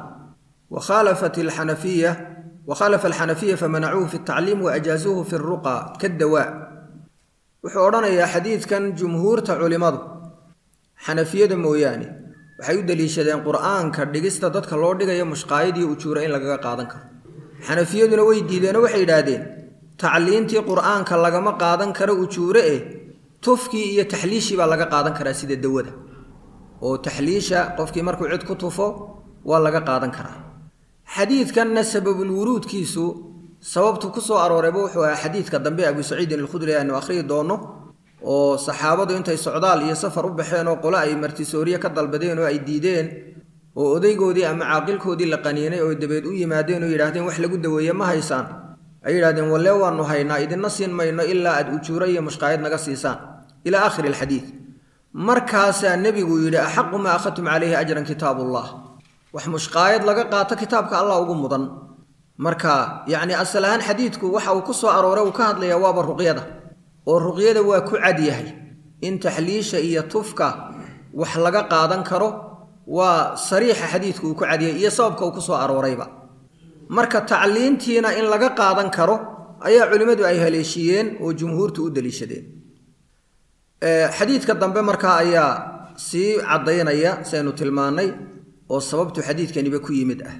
وخالف الحنفية فمنعوه في التعليم وأجازوه في الرقى كالدواء وحورنا يا حديث كان جمهور تعلمض حنفية موياني وحيود لي شدين قرآن كردقستا دادك اللور ديغا يا مشقايدي وچورين لغا قادن كر حنفية نوي ديدين وحيدادين تعلينتي قرآن كاللغا ما قادن كر وچورين تفكي يا تحليشي با لغا قادن كر سيد الدودة وتحليشا قفكي مركو عد كتوفو واللغا قادن كر حديث كان سبب الورود كيسو سببته كسو أروريبو وحوى حديث كدنبي أبو سعيد الخدري أنه أخري دونه وصحابته انتي سعودال يسفر بحين وقلاء مرتي سوريا كدل بدين وأي ديدين وأديقو دي أما عاقلكو دي لقانيني ويدبيد وي مادين ويراهدين وحلقو دوية ما هيسان أي راهدين ولو أنه هينا إذن نصين ما ينا إلا أدوشوري مشقايد نقصيسان إلى آخر الحديث مركاسا النبي يقول أحق ما أخذتم عليه أجرا كتاب الله wax mushqaayad laga qaato kitaabka Allah ugu mudan marka yaani asalahan xadiidku waxa uu ku soo arooray uu ka hadlaya waaba ruqyada oo ruqyada waa ku cad yahay in tahliisha iyo tufka wax laga qaadan karo waa sariixa xadiidku uu ku cad yahay iyo sababka uu ku soo aroorayba marka tacliintiina in laga qaadan karo ayaa culimadu ay haleeshiyeen oo jumhuurtu u daliishadeen xadiidka dambe marka ayaa si cadeynaya saynu tilmaanay oo sababtu xadiidkani ku yimid ah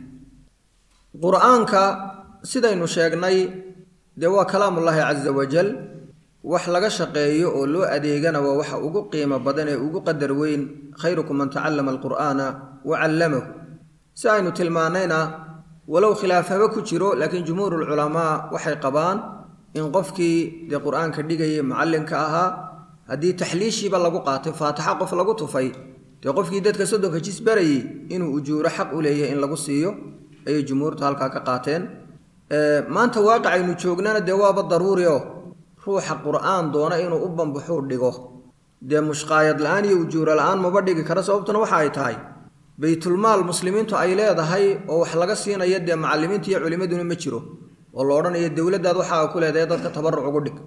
quraanka sidaynu sheegnay de waa kalaamullaahi azza wajal wax laga shaqeeyo oo loo adeegana waa waxa ugu qiimo badan ee ugu qadar weyn khayrukum man ta'allama alqur'ana wa 'allamahu saynu tilmaanayna walaw khilaafaba ku jiro laakiin jumhuurul ulama waxay qabaan in qofkii de quraanka dhigay macallinka ahaa hadii tahliishiba lagu qaatay faatiha qof lagu tufay qofkii dadka sodonka jisbaray inuu ujuuro xaq u leeyahay in lagu siiyo ay jumhuurtu halka ka qaateen maanta waaqicaynu joognana de waaba daruuri oo ruuxa quraan doona inuu u banbaxo dhigo de mushqaayad la'aan iyo ujuuro la'aan ma badhigi kara sababtuna waxa ay tahay baytul maal muslimiintu ay leedahay oo wax laga siinayo de macallimiinta iyo culimaduna ma jiro oo loo oranayo dawladda waxa ku leedahay dadka tabarruc ugu dhig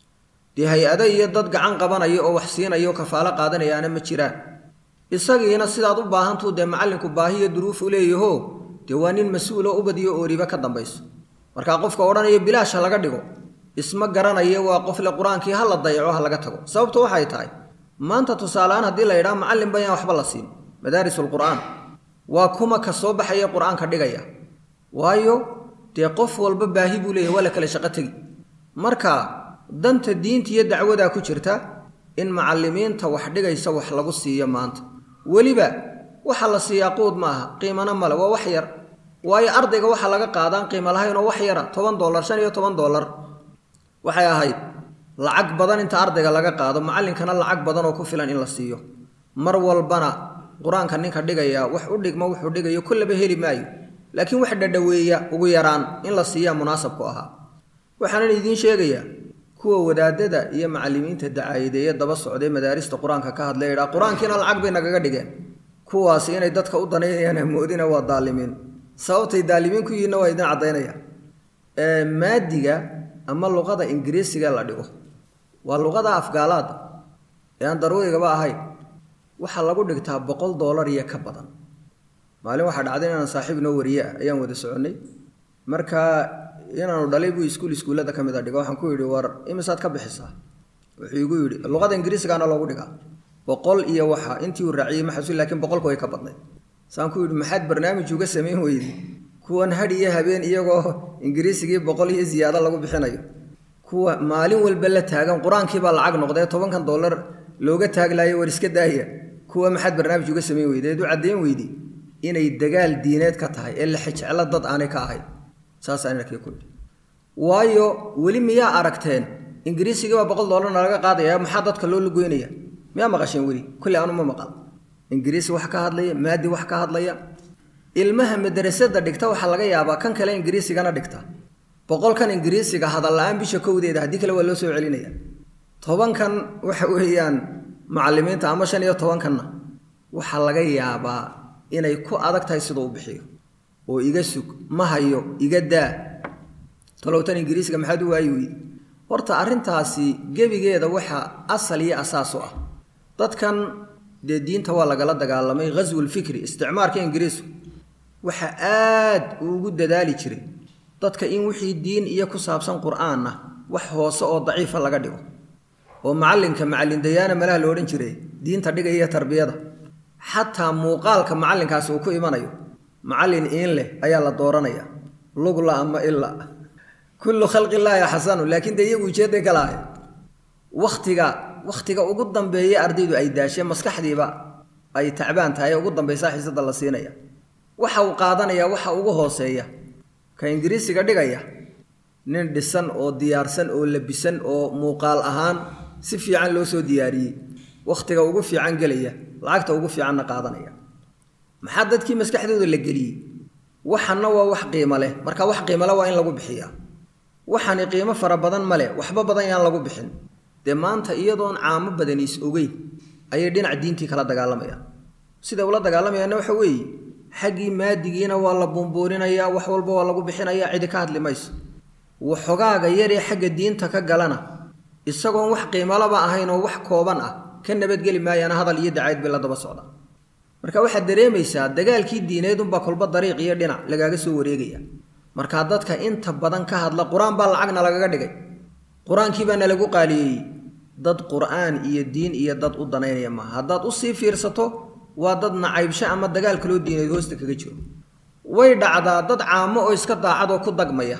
de hay'ada iyo dad gacan qabanaya oo wax siinayo kafaala qaadanayana ma jiraan isagiina sidaad u baahantu de macallinku baahiyo duruuf u leeyahay diwaanin mas'uul oo u badiyo oo riba ka dambayso marka qofka oranaya bilaash laga dhigo isma garanayo waa qof la quraankii hal la dayaco hal laga tago sababtu waxay tahay maanta tusaalaan hadii la yiraahdo macallin baan waxba la siin madaarisul quraan waa kuma ka soo baxaya quraanka dhigaya waayo de qof walba baahi buu leeyahay wala kala shaqo tagi marka danta diinta iyo dacwada ku jirta in macallimiinta wax dhigaysa wax lagu siiyo maanta waliba waxa la siyaaqood maaha qiimana male waa wax yar waayo ardayga waxa laga qaadan qiimo lahayn oo wax yar $10 $15 waxay ahayd lacag badan inta ardayga laga qaado macallinkana lacag badan oo ku filan in la siiyo mar walbana quraanka ninka dhigaya wax u dhigmo wuxuu dhigayo kullaba heli maayo laakiin wax dhadhaweeya ugu yaraan in la siiyo munaasab ku aha waxaan idin sheegayaa kuwa wadaadada iyo macallimiinta dacaayadeeya daba socday madaarista quraanka ka hadlayay quraankiina lacag bay naga dhigeen kuwaas inay dadka u daneeyaan moodina waa daalimiin sababtay daalimiin ku yihiin waa idin cadeynaya maadiga ama luqada ingiriisiga la dhigo waa luqada afgaalaad ee aan daruuriga ba ahay waxa lagu dhigtaa $100 iyo ka badan maalin waxa dhacday inaan saaxiib noo wariye ayaan wada soconay marka inaanu dhalay buu iskuulada kamid ah dhigo waxaan ku yiri war imisaad ka bixisaa wuxuu igu yiri luqada ingiriisiga ana loogu dhigaa 100 iyo waxa intii uu raaciyay maxasuul laakiin 100 way ka badnay saan ku yiri maxaad barnaamij uga sameyn weeydi kuwan hadiye habeen iyagoo ingiriisiga 100 iyo ziyaada lagu bixinayo kuwa maalin walba la taagan quraankii baa lacag noqday $10 looga taaglaayo war iska daaya kuwa maxaad barnaamij uga sameyn weeydi u cadeyn weeydi inay dagaal diineed ka tahay ee la xijcala dad aanay ka ahayn saasana kii ku waayo wali miya aragteen ingiriisiga waa $100 laga qaadaya maxaa dadka loo lugeynaya miya maqasheen wali kulli aanu ma maqal ingiriisi wax ka hadlaya maadi wax ka hadlaya ilmaha madrasada dhigta waxa laga yaabaa kan kale ingiriisigana dhigta boqolkan ingiriisiga hadal la'aan bisha kowdeeda haddii kale waa loo soo celinaya 10 kan waxa weeyaan macallimiinta ama 15 kanna waxa laga yaabaa inay ku adag tahay sidoo u bixiyo oo iga sug ma hayo iga daa talowtan ingiriisiga maxaad u waayay horta arintaasi gebigeeda waxa asal iyo asaas u ah dadkan diinta waa lagala dagaalamay ghazwul fikri isticmaalka ingiriisku waxa aad ugu dadaali jiray dadka in wixii diin iyo ku saabsan quraanna wax hoose oo daciif laga dhigo oo macallin dayaana malaha loo oran jiray diinta dhigaya tarbiyada hatta muuqaalka macallinkaas uu ku imanayo macallin in leh ayaa la dooranaya lugla ama illa kullu khalqi illaahi xasanu laakiin iyagu jeeday kala waqtiga ugu dambeeyay ardaydu ay daasheen maskaxdiiba ay tacbaan tahay ugu dambeeyay xiisada la siinaya waxa uu qaadanaya waxa ugu hooseeya ka ingiriisiga dhigaya nin dhisan oo diyaarsan oo labisan oo muuqaal ahaan si fiican loo soo diyaariyay waqtiga ugu fiican galaya lacagta ugu fiican qaadanaya maxaa dadkii maskaxdooda la geliyay waxana waa wax qiimo leh marka wax qiimo leh waa in lagu bixiyaa waxani qiimo fara badan male waxba badan yaan lagu bixin de maanta iyadoon caamo badaniis ogay ayay dhinac diintii kala dagaalamayaan sida ula dagaalamayaan waxa weeye xaqii maadigiina waa la boonboorinaya wax walba waa lagu bixinaya cid ka hadli mayso waxogaaga yar ee xagga diinta ka galana isagoon wax qiimo laba ahayn oo wax kooban ah ka nabadgeli maayana hadal iyo dacayd bil daba socda marka waxa dareemaysaa dagaalkii diineed unba kolba dariiq iyo dhinac lagaaga soo wareegaya marka dadka inta badan ka hadla quraan baa lacagna lagaga dhigay quraankii baa lagu qaaliyay dad quraan iyo diin iyo dad u daneynaya ma haddaad u sii fiirsato waa dad nacaybsha ama dagaal kale diineed hoosta kaga jiro way dhacdaa dad caamo oo iska daacad oo ku dagmaya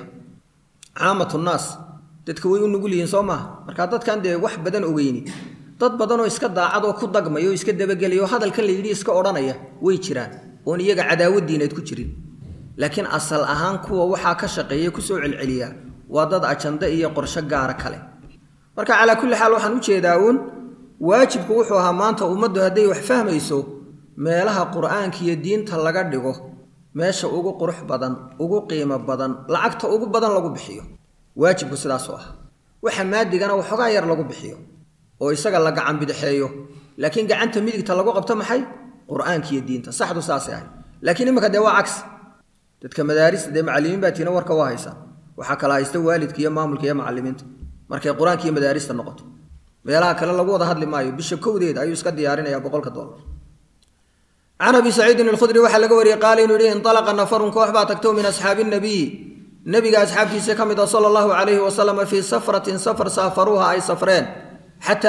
caamatu naas dadka way u nugul yihiin Soomaa marka dadkan de wax badan ogeyni dad badan oo iska daacad oo ku dagmayo iska dabageliyo hadalka la yiri iska oranaya way jiraan oo iyaga cadaawad diineed ku jirin laakiin asal ahaan kuwa waxa ka shaqeeyay ku soo celceliya waa dad ajanda iyo qorshe gaar kale marka ala kulli xaal waxaan u jeedaa waajibku wuxuu ahaa maanta ummaddu haday wax fahmayso meelaha quraanka iyo diinta laga dhigo meesha ugu qurux badan ugu qiimo badan lacagta ugu badan lagu bixiyo waajibku sidaas oo ah waxa maadigana waxoogaa yar lagu bixiyo oo isaga la gacan bidixeeyo laakiin gacanta midigta lagu qabto maxay quraanka iyo diinta saxdu saas ah laakiin imaka de waa caks dadka madaarista de macallimiin baa tina warka waa haysa waxa kala haysta waalidka iyo maamulka iyo macallimiinta markay quraanka iyo madaarista noqoto meelaha kale lagu wada hadli maayo bisha kowdeed ayuu iska diyaarinaya $100 عن أبي سعيد الخدري وحلق وري قال إنه انطلق نفر كوحبا تكتو من أصحاب النبي نبي أصحابه سكمد صلى الله عليه وسلم في سفر سافروها أي سفرين حتى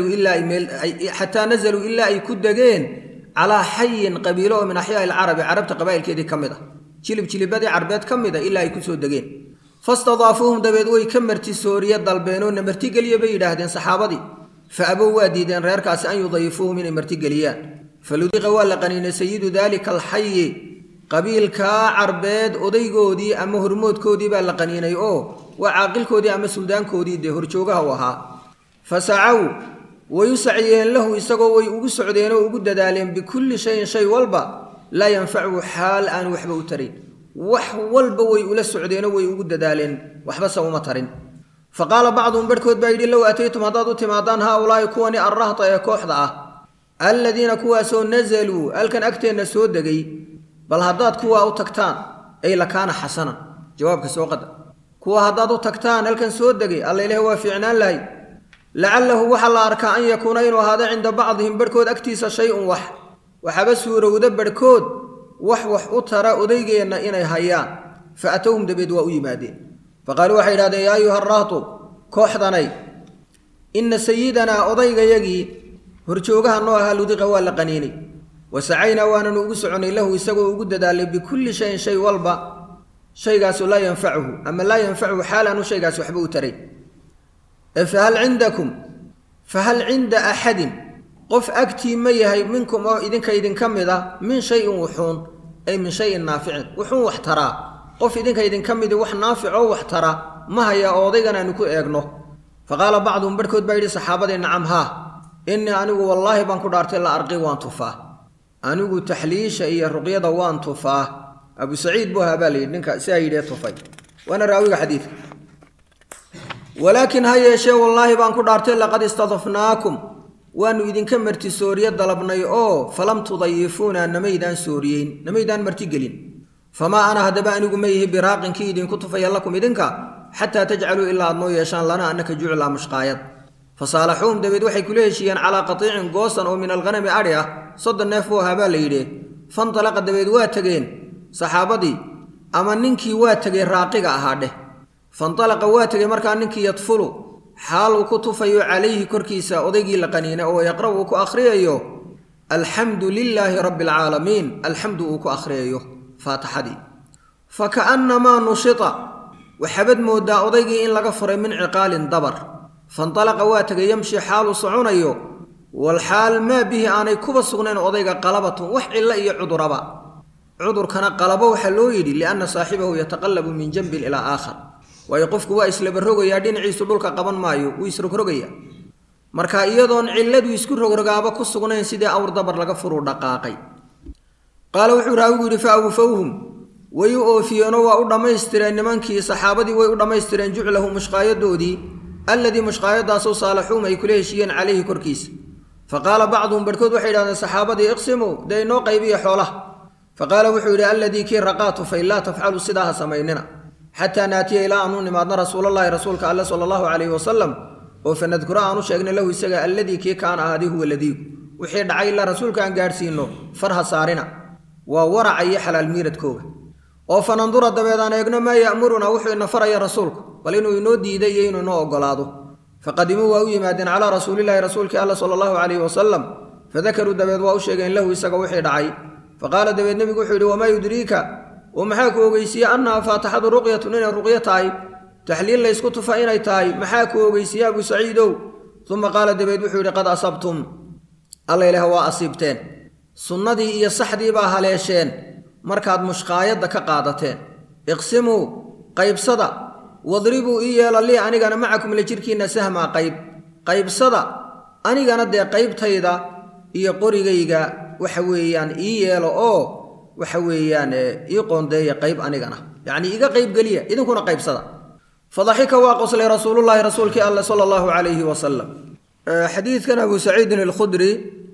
نزلوا إلا أي كدقين على حي قبيله من أحياء العرب عربت قبائل كذي كمدة جلب بدي عربات كمدة إلا أي كسو دقين فاستضافوهم دبيدوي كمرتي سوريا ضلبينون مرتي قليا بيدا هدين صحابة دي فأبوا واديدين ريركاس أن يضيفوه من مرتي قليان فلودي قوال لقنين سيد ذلك الحي قبيل كا عرباد أضيقودي أما هرمود كودي بالقنيني وعاقل كودي أما سلدان كودي دي هرشوغا وها فسعوا ويسعيين له يسقوا ويسعدين وقد دالين بكل شيء والبا لا ينفعه حال أن وحبه ترين والبا ويقول السعدين ويقد دالين وحبسه ومطرين فقال بعضهم بركود بايدين لو أتيتم هضادوا تمادان هؤلاء كوني الرهط يكوحضة الذين كواسوا نزلوا ألكن أكتين نسود دقي بل هضاد كوا أو تكتان أي لكان حسنا جوابك سوقد كوا هضاد تكتان ألكن سود دقي الله إله هو في عنان لاي لعله وحل أركا أن يكونين وهذا عند بعضهم بركود أكتيس شيء وحبسوا رود بركود وح أترى أديقين إني هيان فأتوهم دبيد وإيمادين فقالوا وحيد هذا يا أيها الرهط كوحضني إن سيدنا أضيق يجي هرجوغها نوها لودي قوال قنيني وسعينا وانا نوسعني له يسقوا وجد دال بكل شيء والبا شيء قاس لا ينفعه أما لا ينفعه حالا وشيء قاس يحبه تري فهل عند أحد قف أكتي ميهي منكم أو إذن كم ذا من شيء وحون أي من شيء نافع وحون واحترى قف إذن كم ذا وح نافع أو واحترى ما هي أوضينا نكو إغنه فقال بعضهم بركود بيد صحابة نعم ها إني أنو والله بانكو دارت الله أرقي وان طفاه أنو تحليش إيا الرقية وان طفاه أبو سعيد بوها بالي إنك سايدة طفاي وانا راوي حديث ولكن هيا شيء والله بان كدارتي لقد استضفناكم وانو idin ka marti Suuriya dalabnay oo falam tudayifuna namaydan Suuriyin namaydan marti gelin fama ana hadaba anigu meeyhi biraaqinki idin ku tufay lakum idinka hatta tajcalu illa adno yeeshan lana annaka ju'la mushqayad fasalahum dabid waxay ku leeshiyeen ala qati'in goosan oo min al-ghanam ariya soddon neef oo haba leeyde fantalaqa dabid waa tageen saxaabadii ama ninkii waa tagay raaqiga ahaade fantalaqa waa tagay markaa ninkii yadfulu حال كتفيو عليه كركيسا أضيقي لقنين أو يقرأ كو أخريو الحمد لله رب العالمين الحمد كو أخريو فاتحة دي فكأنما نشط وحبد مودا أضيقي إن لغفر من عقال دبر فانطلق واتق يمشي حال صعونيو والحال ما به آني كوبا سغنين أضيق قلبة وحي الله يعذر با عذر كان قلبه حلويدي لأن صاحبه يتقلب من جنب إلى آخر ويقفك واسل برغيا دينعيس دولka qaban maayo uu isrogrogaya marka iyadoon ciladu isku rogrogaaba ku sugnayn sidii awr dabar laga furo dhaqaaqay qala wuxuu raawigu rifaawu fawhum wayu oofiyano waa u dhameystireen nimankii saxaabadii way u dhameystireen juclahu mushqaayadoodii alladii mushqaayadaasoo saalaxuum ay kula heshiyeen calayhi korkiisa faqaala bacduhum barkood waxay yidhahdeen saxaabadii iqsimu dee inoo qaybiya xoolaha faqaala wuxuu yidhi alladii kii raqaatu fa ilaa tafcalu sidaha samaynina حتى ناتي إلى أن نمادنا رسول الله رسولك الله صلى الله عليه وسلم وفنذكر أنه شأن له السجى الذي كي كان هذه هو الذي وحيد عيل رسولك أن قارسينه فرها صارنا وورع أي حلال ميرت كوبه وفننظر الدبيضان يقنا ما يأمرنا وحي أن فرع رسولك ولأنه ينودي يديين نوع قلاده فقدموا ويماد على رسول الله رسولك الله صلى الله عليه وسلم فذكروا الدبيض وشأن له السجى وحيد عي فقال الدبيض النبي وحيد وما يدريك ومحاكو وغيسي أنها فاتحة رقية إن الرقية تاي تحليل لا يسكت فإن تاي محاكو وغيسي أبو سعيدو ثم قال دبيد وحوري قد أصبتم الله إله هو أصيبتين سنة إيا الصحدي باها ليشين مركاد مشقايد دكا قادتين اقسموا قيب صدا واضربوا إيا للي أنا معكم لجركين سهما قيب صدا أنا دي قيب تايدا إيا قريقيقا وحويان إيا لأو وحويان يقون دي قيب أنيقنا يعني إيقا قيب قليا إذن كنا قيب صدا فضحك واقص لرسول الله رسولك الله صلى الله عليه وسلم حديث كان أبو سعيد الخدري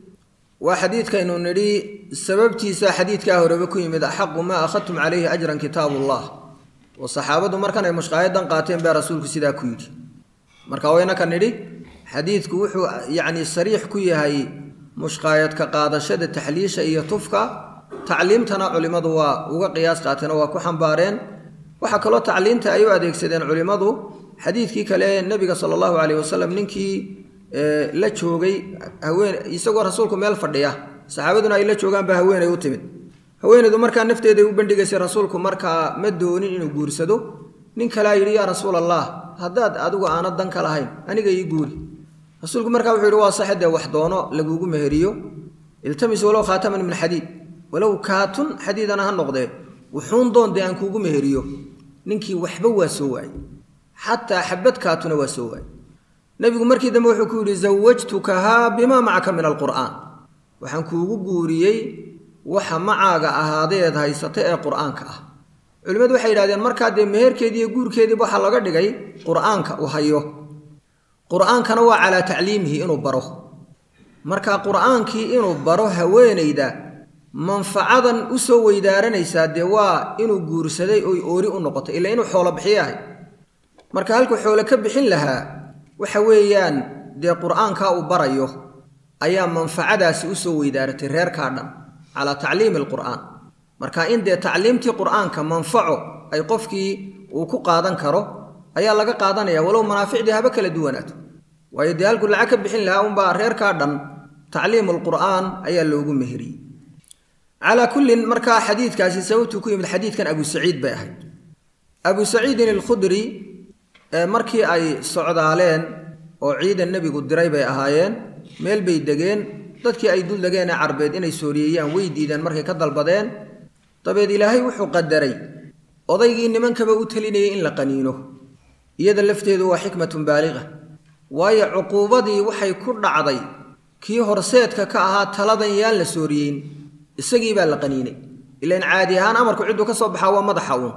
وحديث كان نري السبب تيسا حديث كاهر بكم إذا حق ما أخذتم عليه أجرا كتاب الله والصحابة مركنا مشقايدا قاتين برسولك سيدا كويدي مركاوينا كان نري حديث كوحو يعني الصريح كوي هاي مشقايد كقادة شد تحليش إيا طفكا تعليمتنا علماء وقياس قاتنا وكحن بارين وحكلوا تعليمته أيها أديكسدين علماء حديث كي كلاه النبي صلى الله عليه وسلم ننكي لا تشوغي هوين يسوق رسولكم مال فرديا صحابتنا إلا تشوغان بهوين يوتمد هوين دو مركا نفتي دو بندقسي رسولكم مركا مدونين إنو قورسدو ننك لا يري يا رسول الله هداد أدوغ آنا دنك لهين أنيقا يقولي رسولكم مركا وحيروا صحيح دو وحدونا لقوقو مهريو التمس ولو خاتما من حديد ولو كاتن حديدنا هالنقطة وحون دون دي أنكوكو مهريو ننكي وحبوا سواي حتى حبت كاتن وسواي نبي مركي دمو حكوري زوجتكها بما معك من القرآن وحنكوكو قوريي وحا معاك أهاديد هاي ستاء قرآن كاه علماء دو حيرادين مركا دي مهر كيدي قور كيدي بوحا لغا ديغاي قرآن كا وحيوه قرآن كانوا على تعليمه إنو بروه مركا قرآن كي إنو بروه وينيدا منفعاً أسوى ويدارنيسا دي waa inuu guursaday oo oori u noqoto ila inuu xoolo bixiyahay marka halku xoolo ka bixin lahaa waxa weeyaan dee quraanka uu barayo ayaa manfacadaasi u soo weydaaratay reerka dhan ala tacliim alquraan marka in dee tacliimtii quraanka manfaco ay qofkii uu ku qaadan karo ayaa laga qaadanaya walow manaaficdi haba kala duwanaato way dee halku lacag ka bixin lahaa un baa reerka dhan tacliim alquraan ayaa loogu meheriyay على كل مركا حديث كاسي سويتو من الحديث كان أبو سعيد بأهد أبو سعيد الخدري مركي أي سعودالين وعيد النبي قدري بأهايين ميل بيدقين dadkii ay dul dageen Carbeed inay Sooriyaan way diideen markay ka dalbadeen tabeed Ilaahay wuxuu qadaray odaygii nimankaba u talinayay in la qaniino iyada lafteedu waa xikmatun baaliga waayo cuquubadii waxay ku dhacday kii horseedka ka ahaa taladan yaan la Sooriyin isagii baa la qaniinay ilaan caadi ahaan amarku ciidu ka soo baxaa waa madaxa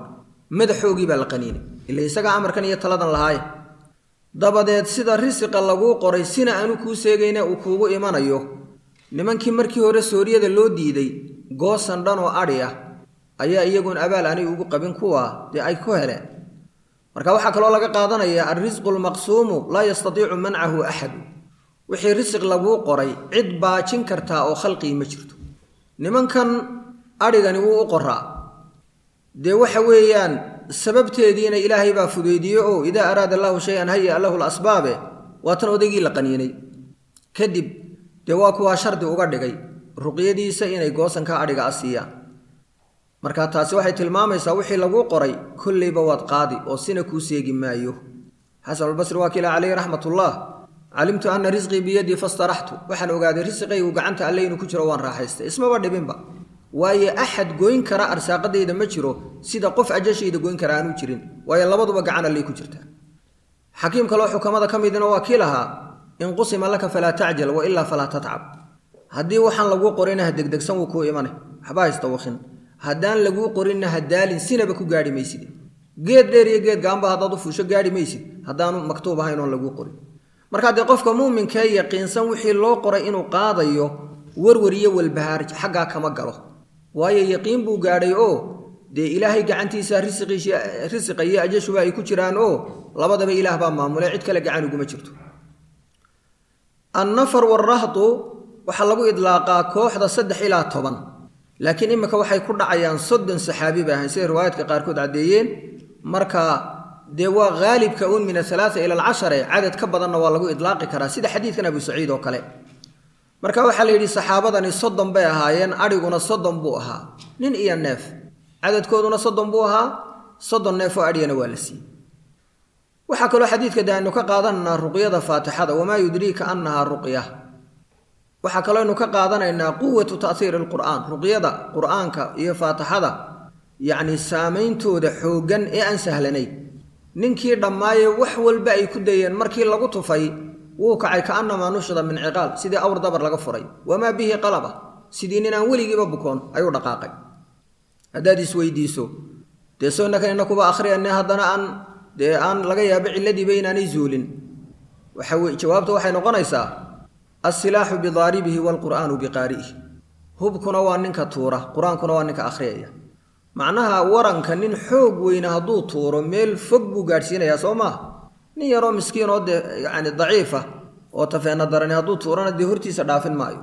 madaxoogii baa la qaniinay ila isaga amarkan iyo taladan lahaay dabadeed sida risiqa lagu qoray sina aanu ku seegayna uu kuugu imanayo nimankii markii hore sooriyada loo diiday goosan dhan oo adhi ah ayaa iyagun abaal aanay ugu qabin kuwa dee ay ku heleen marka waxaa kaloo laga qaadanayaa arrisqu lmaqsuumu laa yastatiicu mancahu axad wixii risiq laguu qoray cid baajin kartaa oo khalqii ma jirto nimankan adhigani wuu u qoraa dee waxa weeyaan sababteediina ilaahay baa fudeydiyey oo idaa araada allahu shay-an haya lahu lasbaabe waa tan odaygii la qaniinay kadib dee waa kuwaa shardi uga dhigay ruqyadiisa inay goosanka adhiga a siiyaan marka taasi waxay tilmaamaysaa wixii laguu qoray kolleyba waad qaadi oo sina kuu seegi maayo xasan albasri waa kiila calayhi raxmatullah calimtu ana risqii biyadii fastaraxtu waxaan ogaaday risqaygu gacanta alle inuu ku jiro waan raaxaystay ismaba dhibinba waayo axad goyn kara arsaaqadayda ma jiro sida qof ajashayda goyn kara aanu jirin waayo labaduba gacan allay ku jirtaa xakiim kaloo xukamada ka midna waa kii lahaa in qusima laka falaa tacjal wa ilaa falaa tatcab haddii waxaan laguu qorina ha degdegsan wuu kuu imane waxba haysta wakin haddaan laguu qorinna ha daalin sinaba ku gaadhi maysid geed dheer iyo geed gaanba haddaad u fuusho gaadhi maysid haddaanu maktuub ahayn oon laguu qorin markaa dee qofka muuminkee yaqiinsan wixii loo qoray inuu qaadayo warwar iyo walbahaar xaggaa kama galo waayo yaqiin buu gaadhay oo dee ilaahay gacantiisa risiqa iyo ajashuba ay ku jiraan oo labadaba ilaah baa maamulay cid kale gacan uguma jirto annafar warahdu waxaa lagu idlaaqaa kooxda 3 ilaa 10 laakiin imika waxay ku dhacayaan 30 saxaabi baa ahayn sida riwaayadka qaarkood cadeeyeen marka dee waa gaalibka un min 3 ila 10 cadad ka badanna waa lagu idlaaqi karaa sida xadiidkan Abu Saciid oo kale marka waxa la yiri saxaabadani 30 bay ahaayeen ariguna 30 buu ahaa nin iyo neef cadadkooduna 30 buu ahaa 30 neef oo ariyana waa la siiyay waxa kale xadiidka daanu ka qaadanaa ruqyada faatixada wama yudrika annaha ruqya waxa kale inu ka qaadanaynaa quwwatu ta'thir alquran ruqyada quraanka iyo faatixada yaani saameyntooda xoogan ee aan sahlanay ninkii dhamaaye wax walba ay ku dayeen markii lagu tufay wuu kacay kaanama nushada min ciqaal sidii awr dabar laga furay wama bihi qalaba sidii ninaan weligiiba bukoon ayuu dhaqaaqay hadaad isweydiiso deesoonaka inakuba akhriyana haddana aan laga yaabo ciladii baynaanay zuulin waxa jawaabtu waxay noqonaysaa as-silaahu bidaaribihi wal qur'aanu biqaarihi hubkuna waa ninka tuura quraankuna waa ninka akhriyaya macnaha waranka nin xoog weyn haduu tuuro meel fog buu gaarsiinaya Soomaa nin yaro miskiin oo yaani daciifa oo tafeena daran haduu tuurana dii hortiisa dhaafin maayo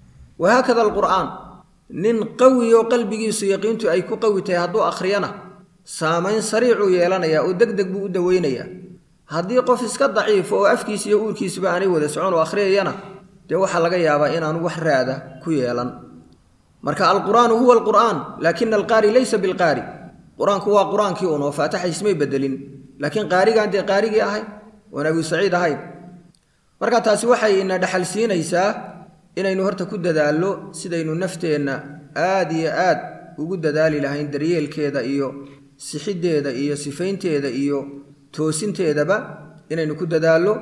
وهكذا القرآن nin qawiyo qalbigiisu yaqiintu ay ku qawitay haduu akhriyana saameyn sariicu yeelanaya oo degdeg buu u daweynaya hadii qof iska daciif oo afkiisa iyo uurkiisaba aanay wada socon oo akhriyayana dee waxa laga yaabaa inaan wax raada ku yeelan marka alquraan huwa alquraan laakin alqari laysa bilqari quraanku waa quraankii oo faataxa ismay bedelin laakin qaarigan dee qaarigi ahay oo Abu Saciid ahay marka taasi waxay ina dhaxal siinaysaa inaynu horta ku dadaalo sidaynu nafteena aad iyo aad ugu dadaali lahayn daryeelkeeda iyo sixideeda iyo sifaynteeda iyo toosinteedaba inaynu ku dadaalo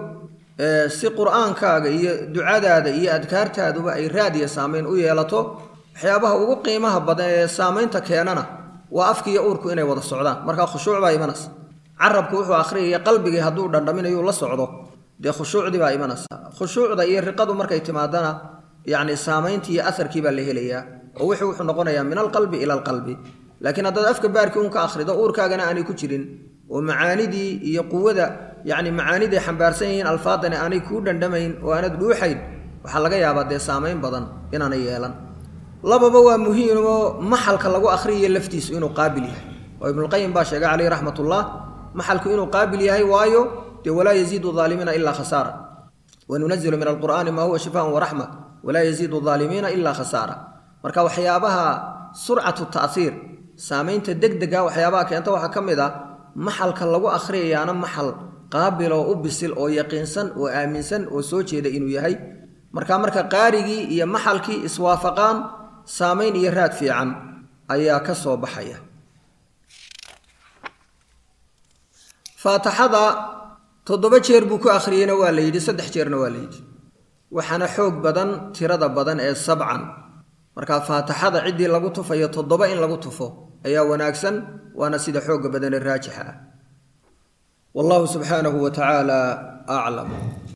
si quraankaaga iyo ducadaada iyo adkaartaaduba ay raadiya saameyn u yeelato waxyaabaha ugu qiimaha badan ee saameynta keenana waa afkiiyo uurku inay wada socdaan marka khushuuc baa imanaysa carabku wuxuu akhriyay qalbiga haduu dhandhaminayo la socdo dee khushuucdi baa imanaysa khushuucda iyo riqadu markay timaadana yaani saameyntii iyo asarkii baa la helayaa oo wuxuu noqonayaa min alqalbi ila alqalbi laakiin hadda afka baarki uu ka akhrido uurkaagana aanay ku jirin oo macaanidii iyo quwada yaani macaanida xambaarsan yihiin alfaadana aanay ku dhandhamayn oo aanad dhuuxayn waxa laga yaabaa dee saameyn badan inaanay yeelan lababa waa muhiim oo maxalka lagu akhriyo laftiisu inuu qaabil yahay oo ibn qayyim baa sheegay alayhi rahmatullah maxalku inuu qaabil yahay waayo dee wala yaziidu dhaalimina illa khasaara wa nunzilu min alqur'ani ma huwa shifaa'un wa rahma wala yaziidu dhaalimina illa khasaara marka waxyaabaha sur'atu ta'thir saameynta degdega waxyaabaha keenta waxa kamida maxalka lagu akhriyaana maxal qaabil oo u bisil oo yaqiinsan oo aaminsan oo soo jeeda inuu yahay marka qaarigi iyo maxalkii iswaafaqaan saameyn iyo raad fiican ayaa ka soo baxaya faatixada 7 jeer buu ku akhriyayna waa la yiri 3 jeerna waa la yiri waxana xoog badan tirada badan ee 7 marka faatixada cidii lagu tufayo 7 in lagu tufo ayaa wanaagsan waana sida xoogga badan ee raajixa ah wallahu subxaanahu wa tacaala aclam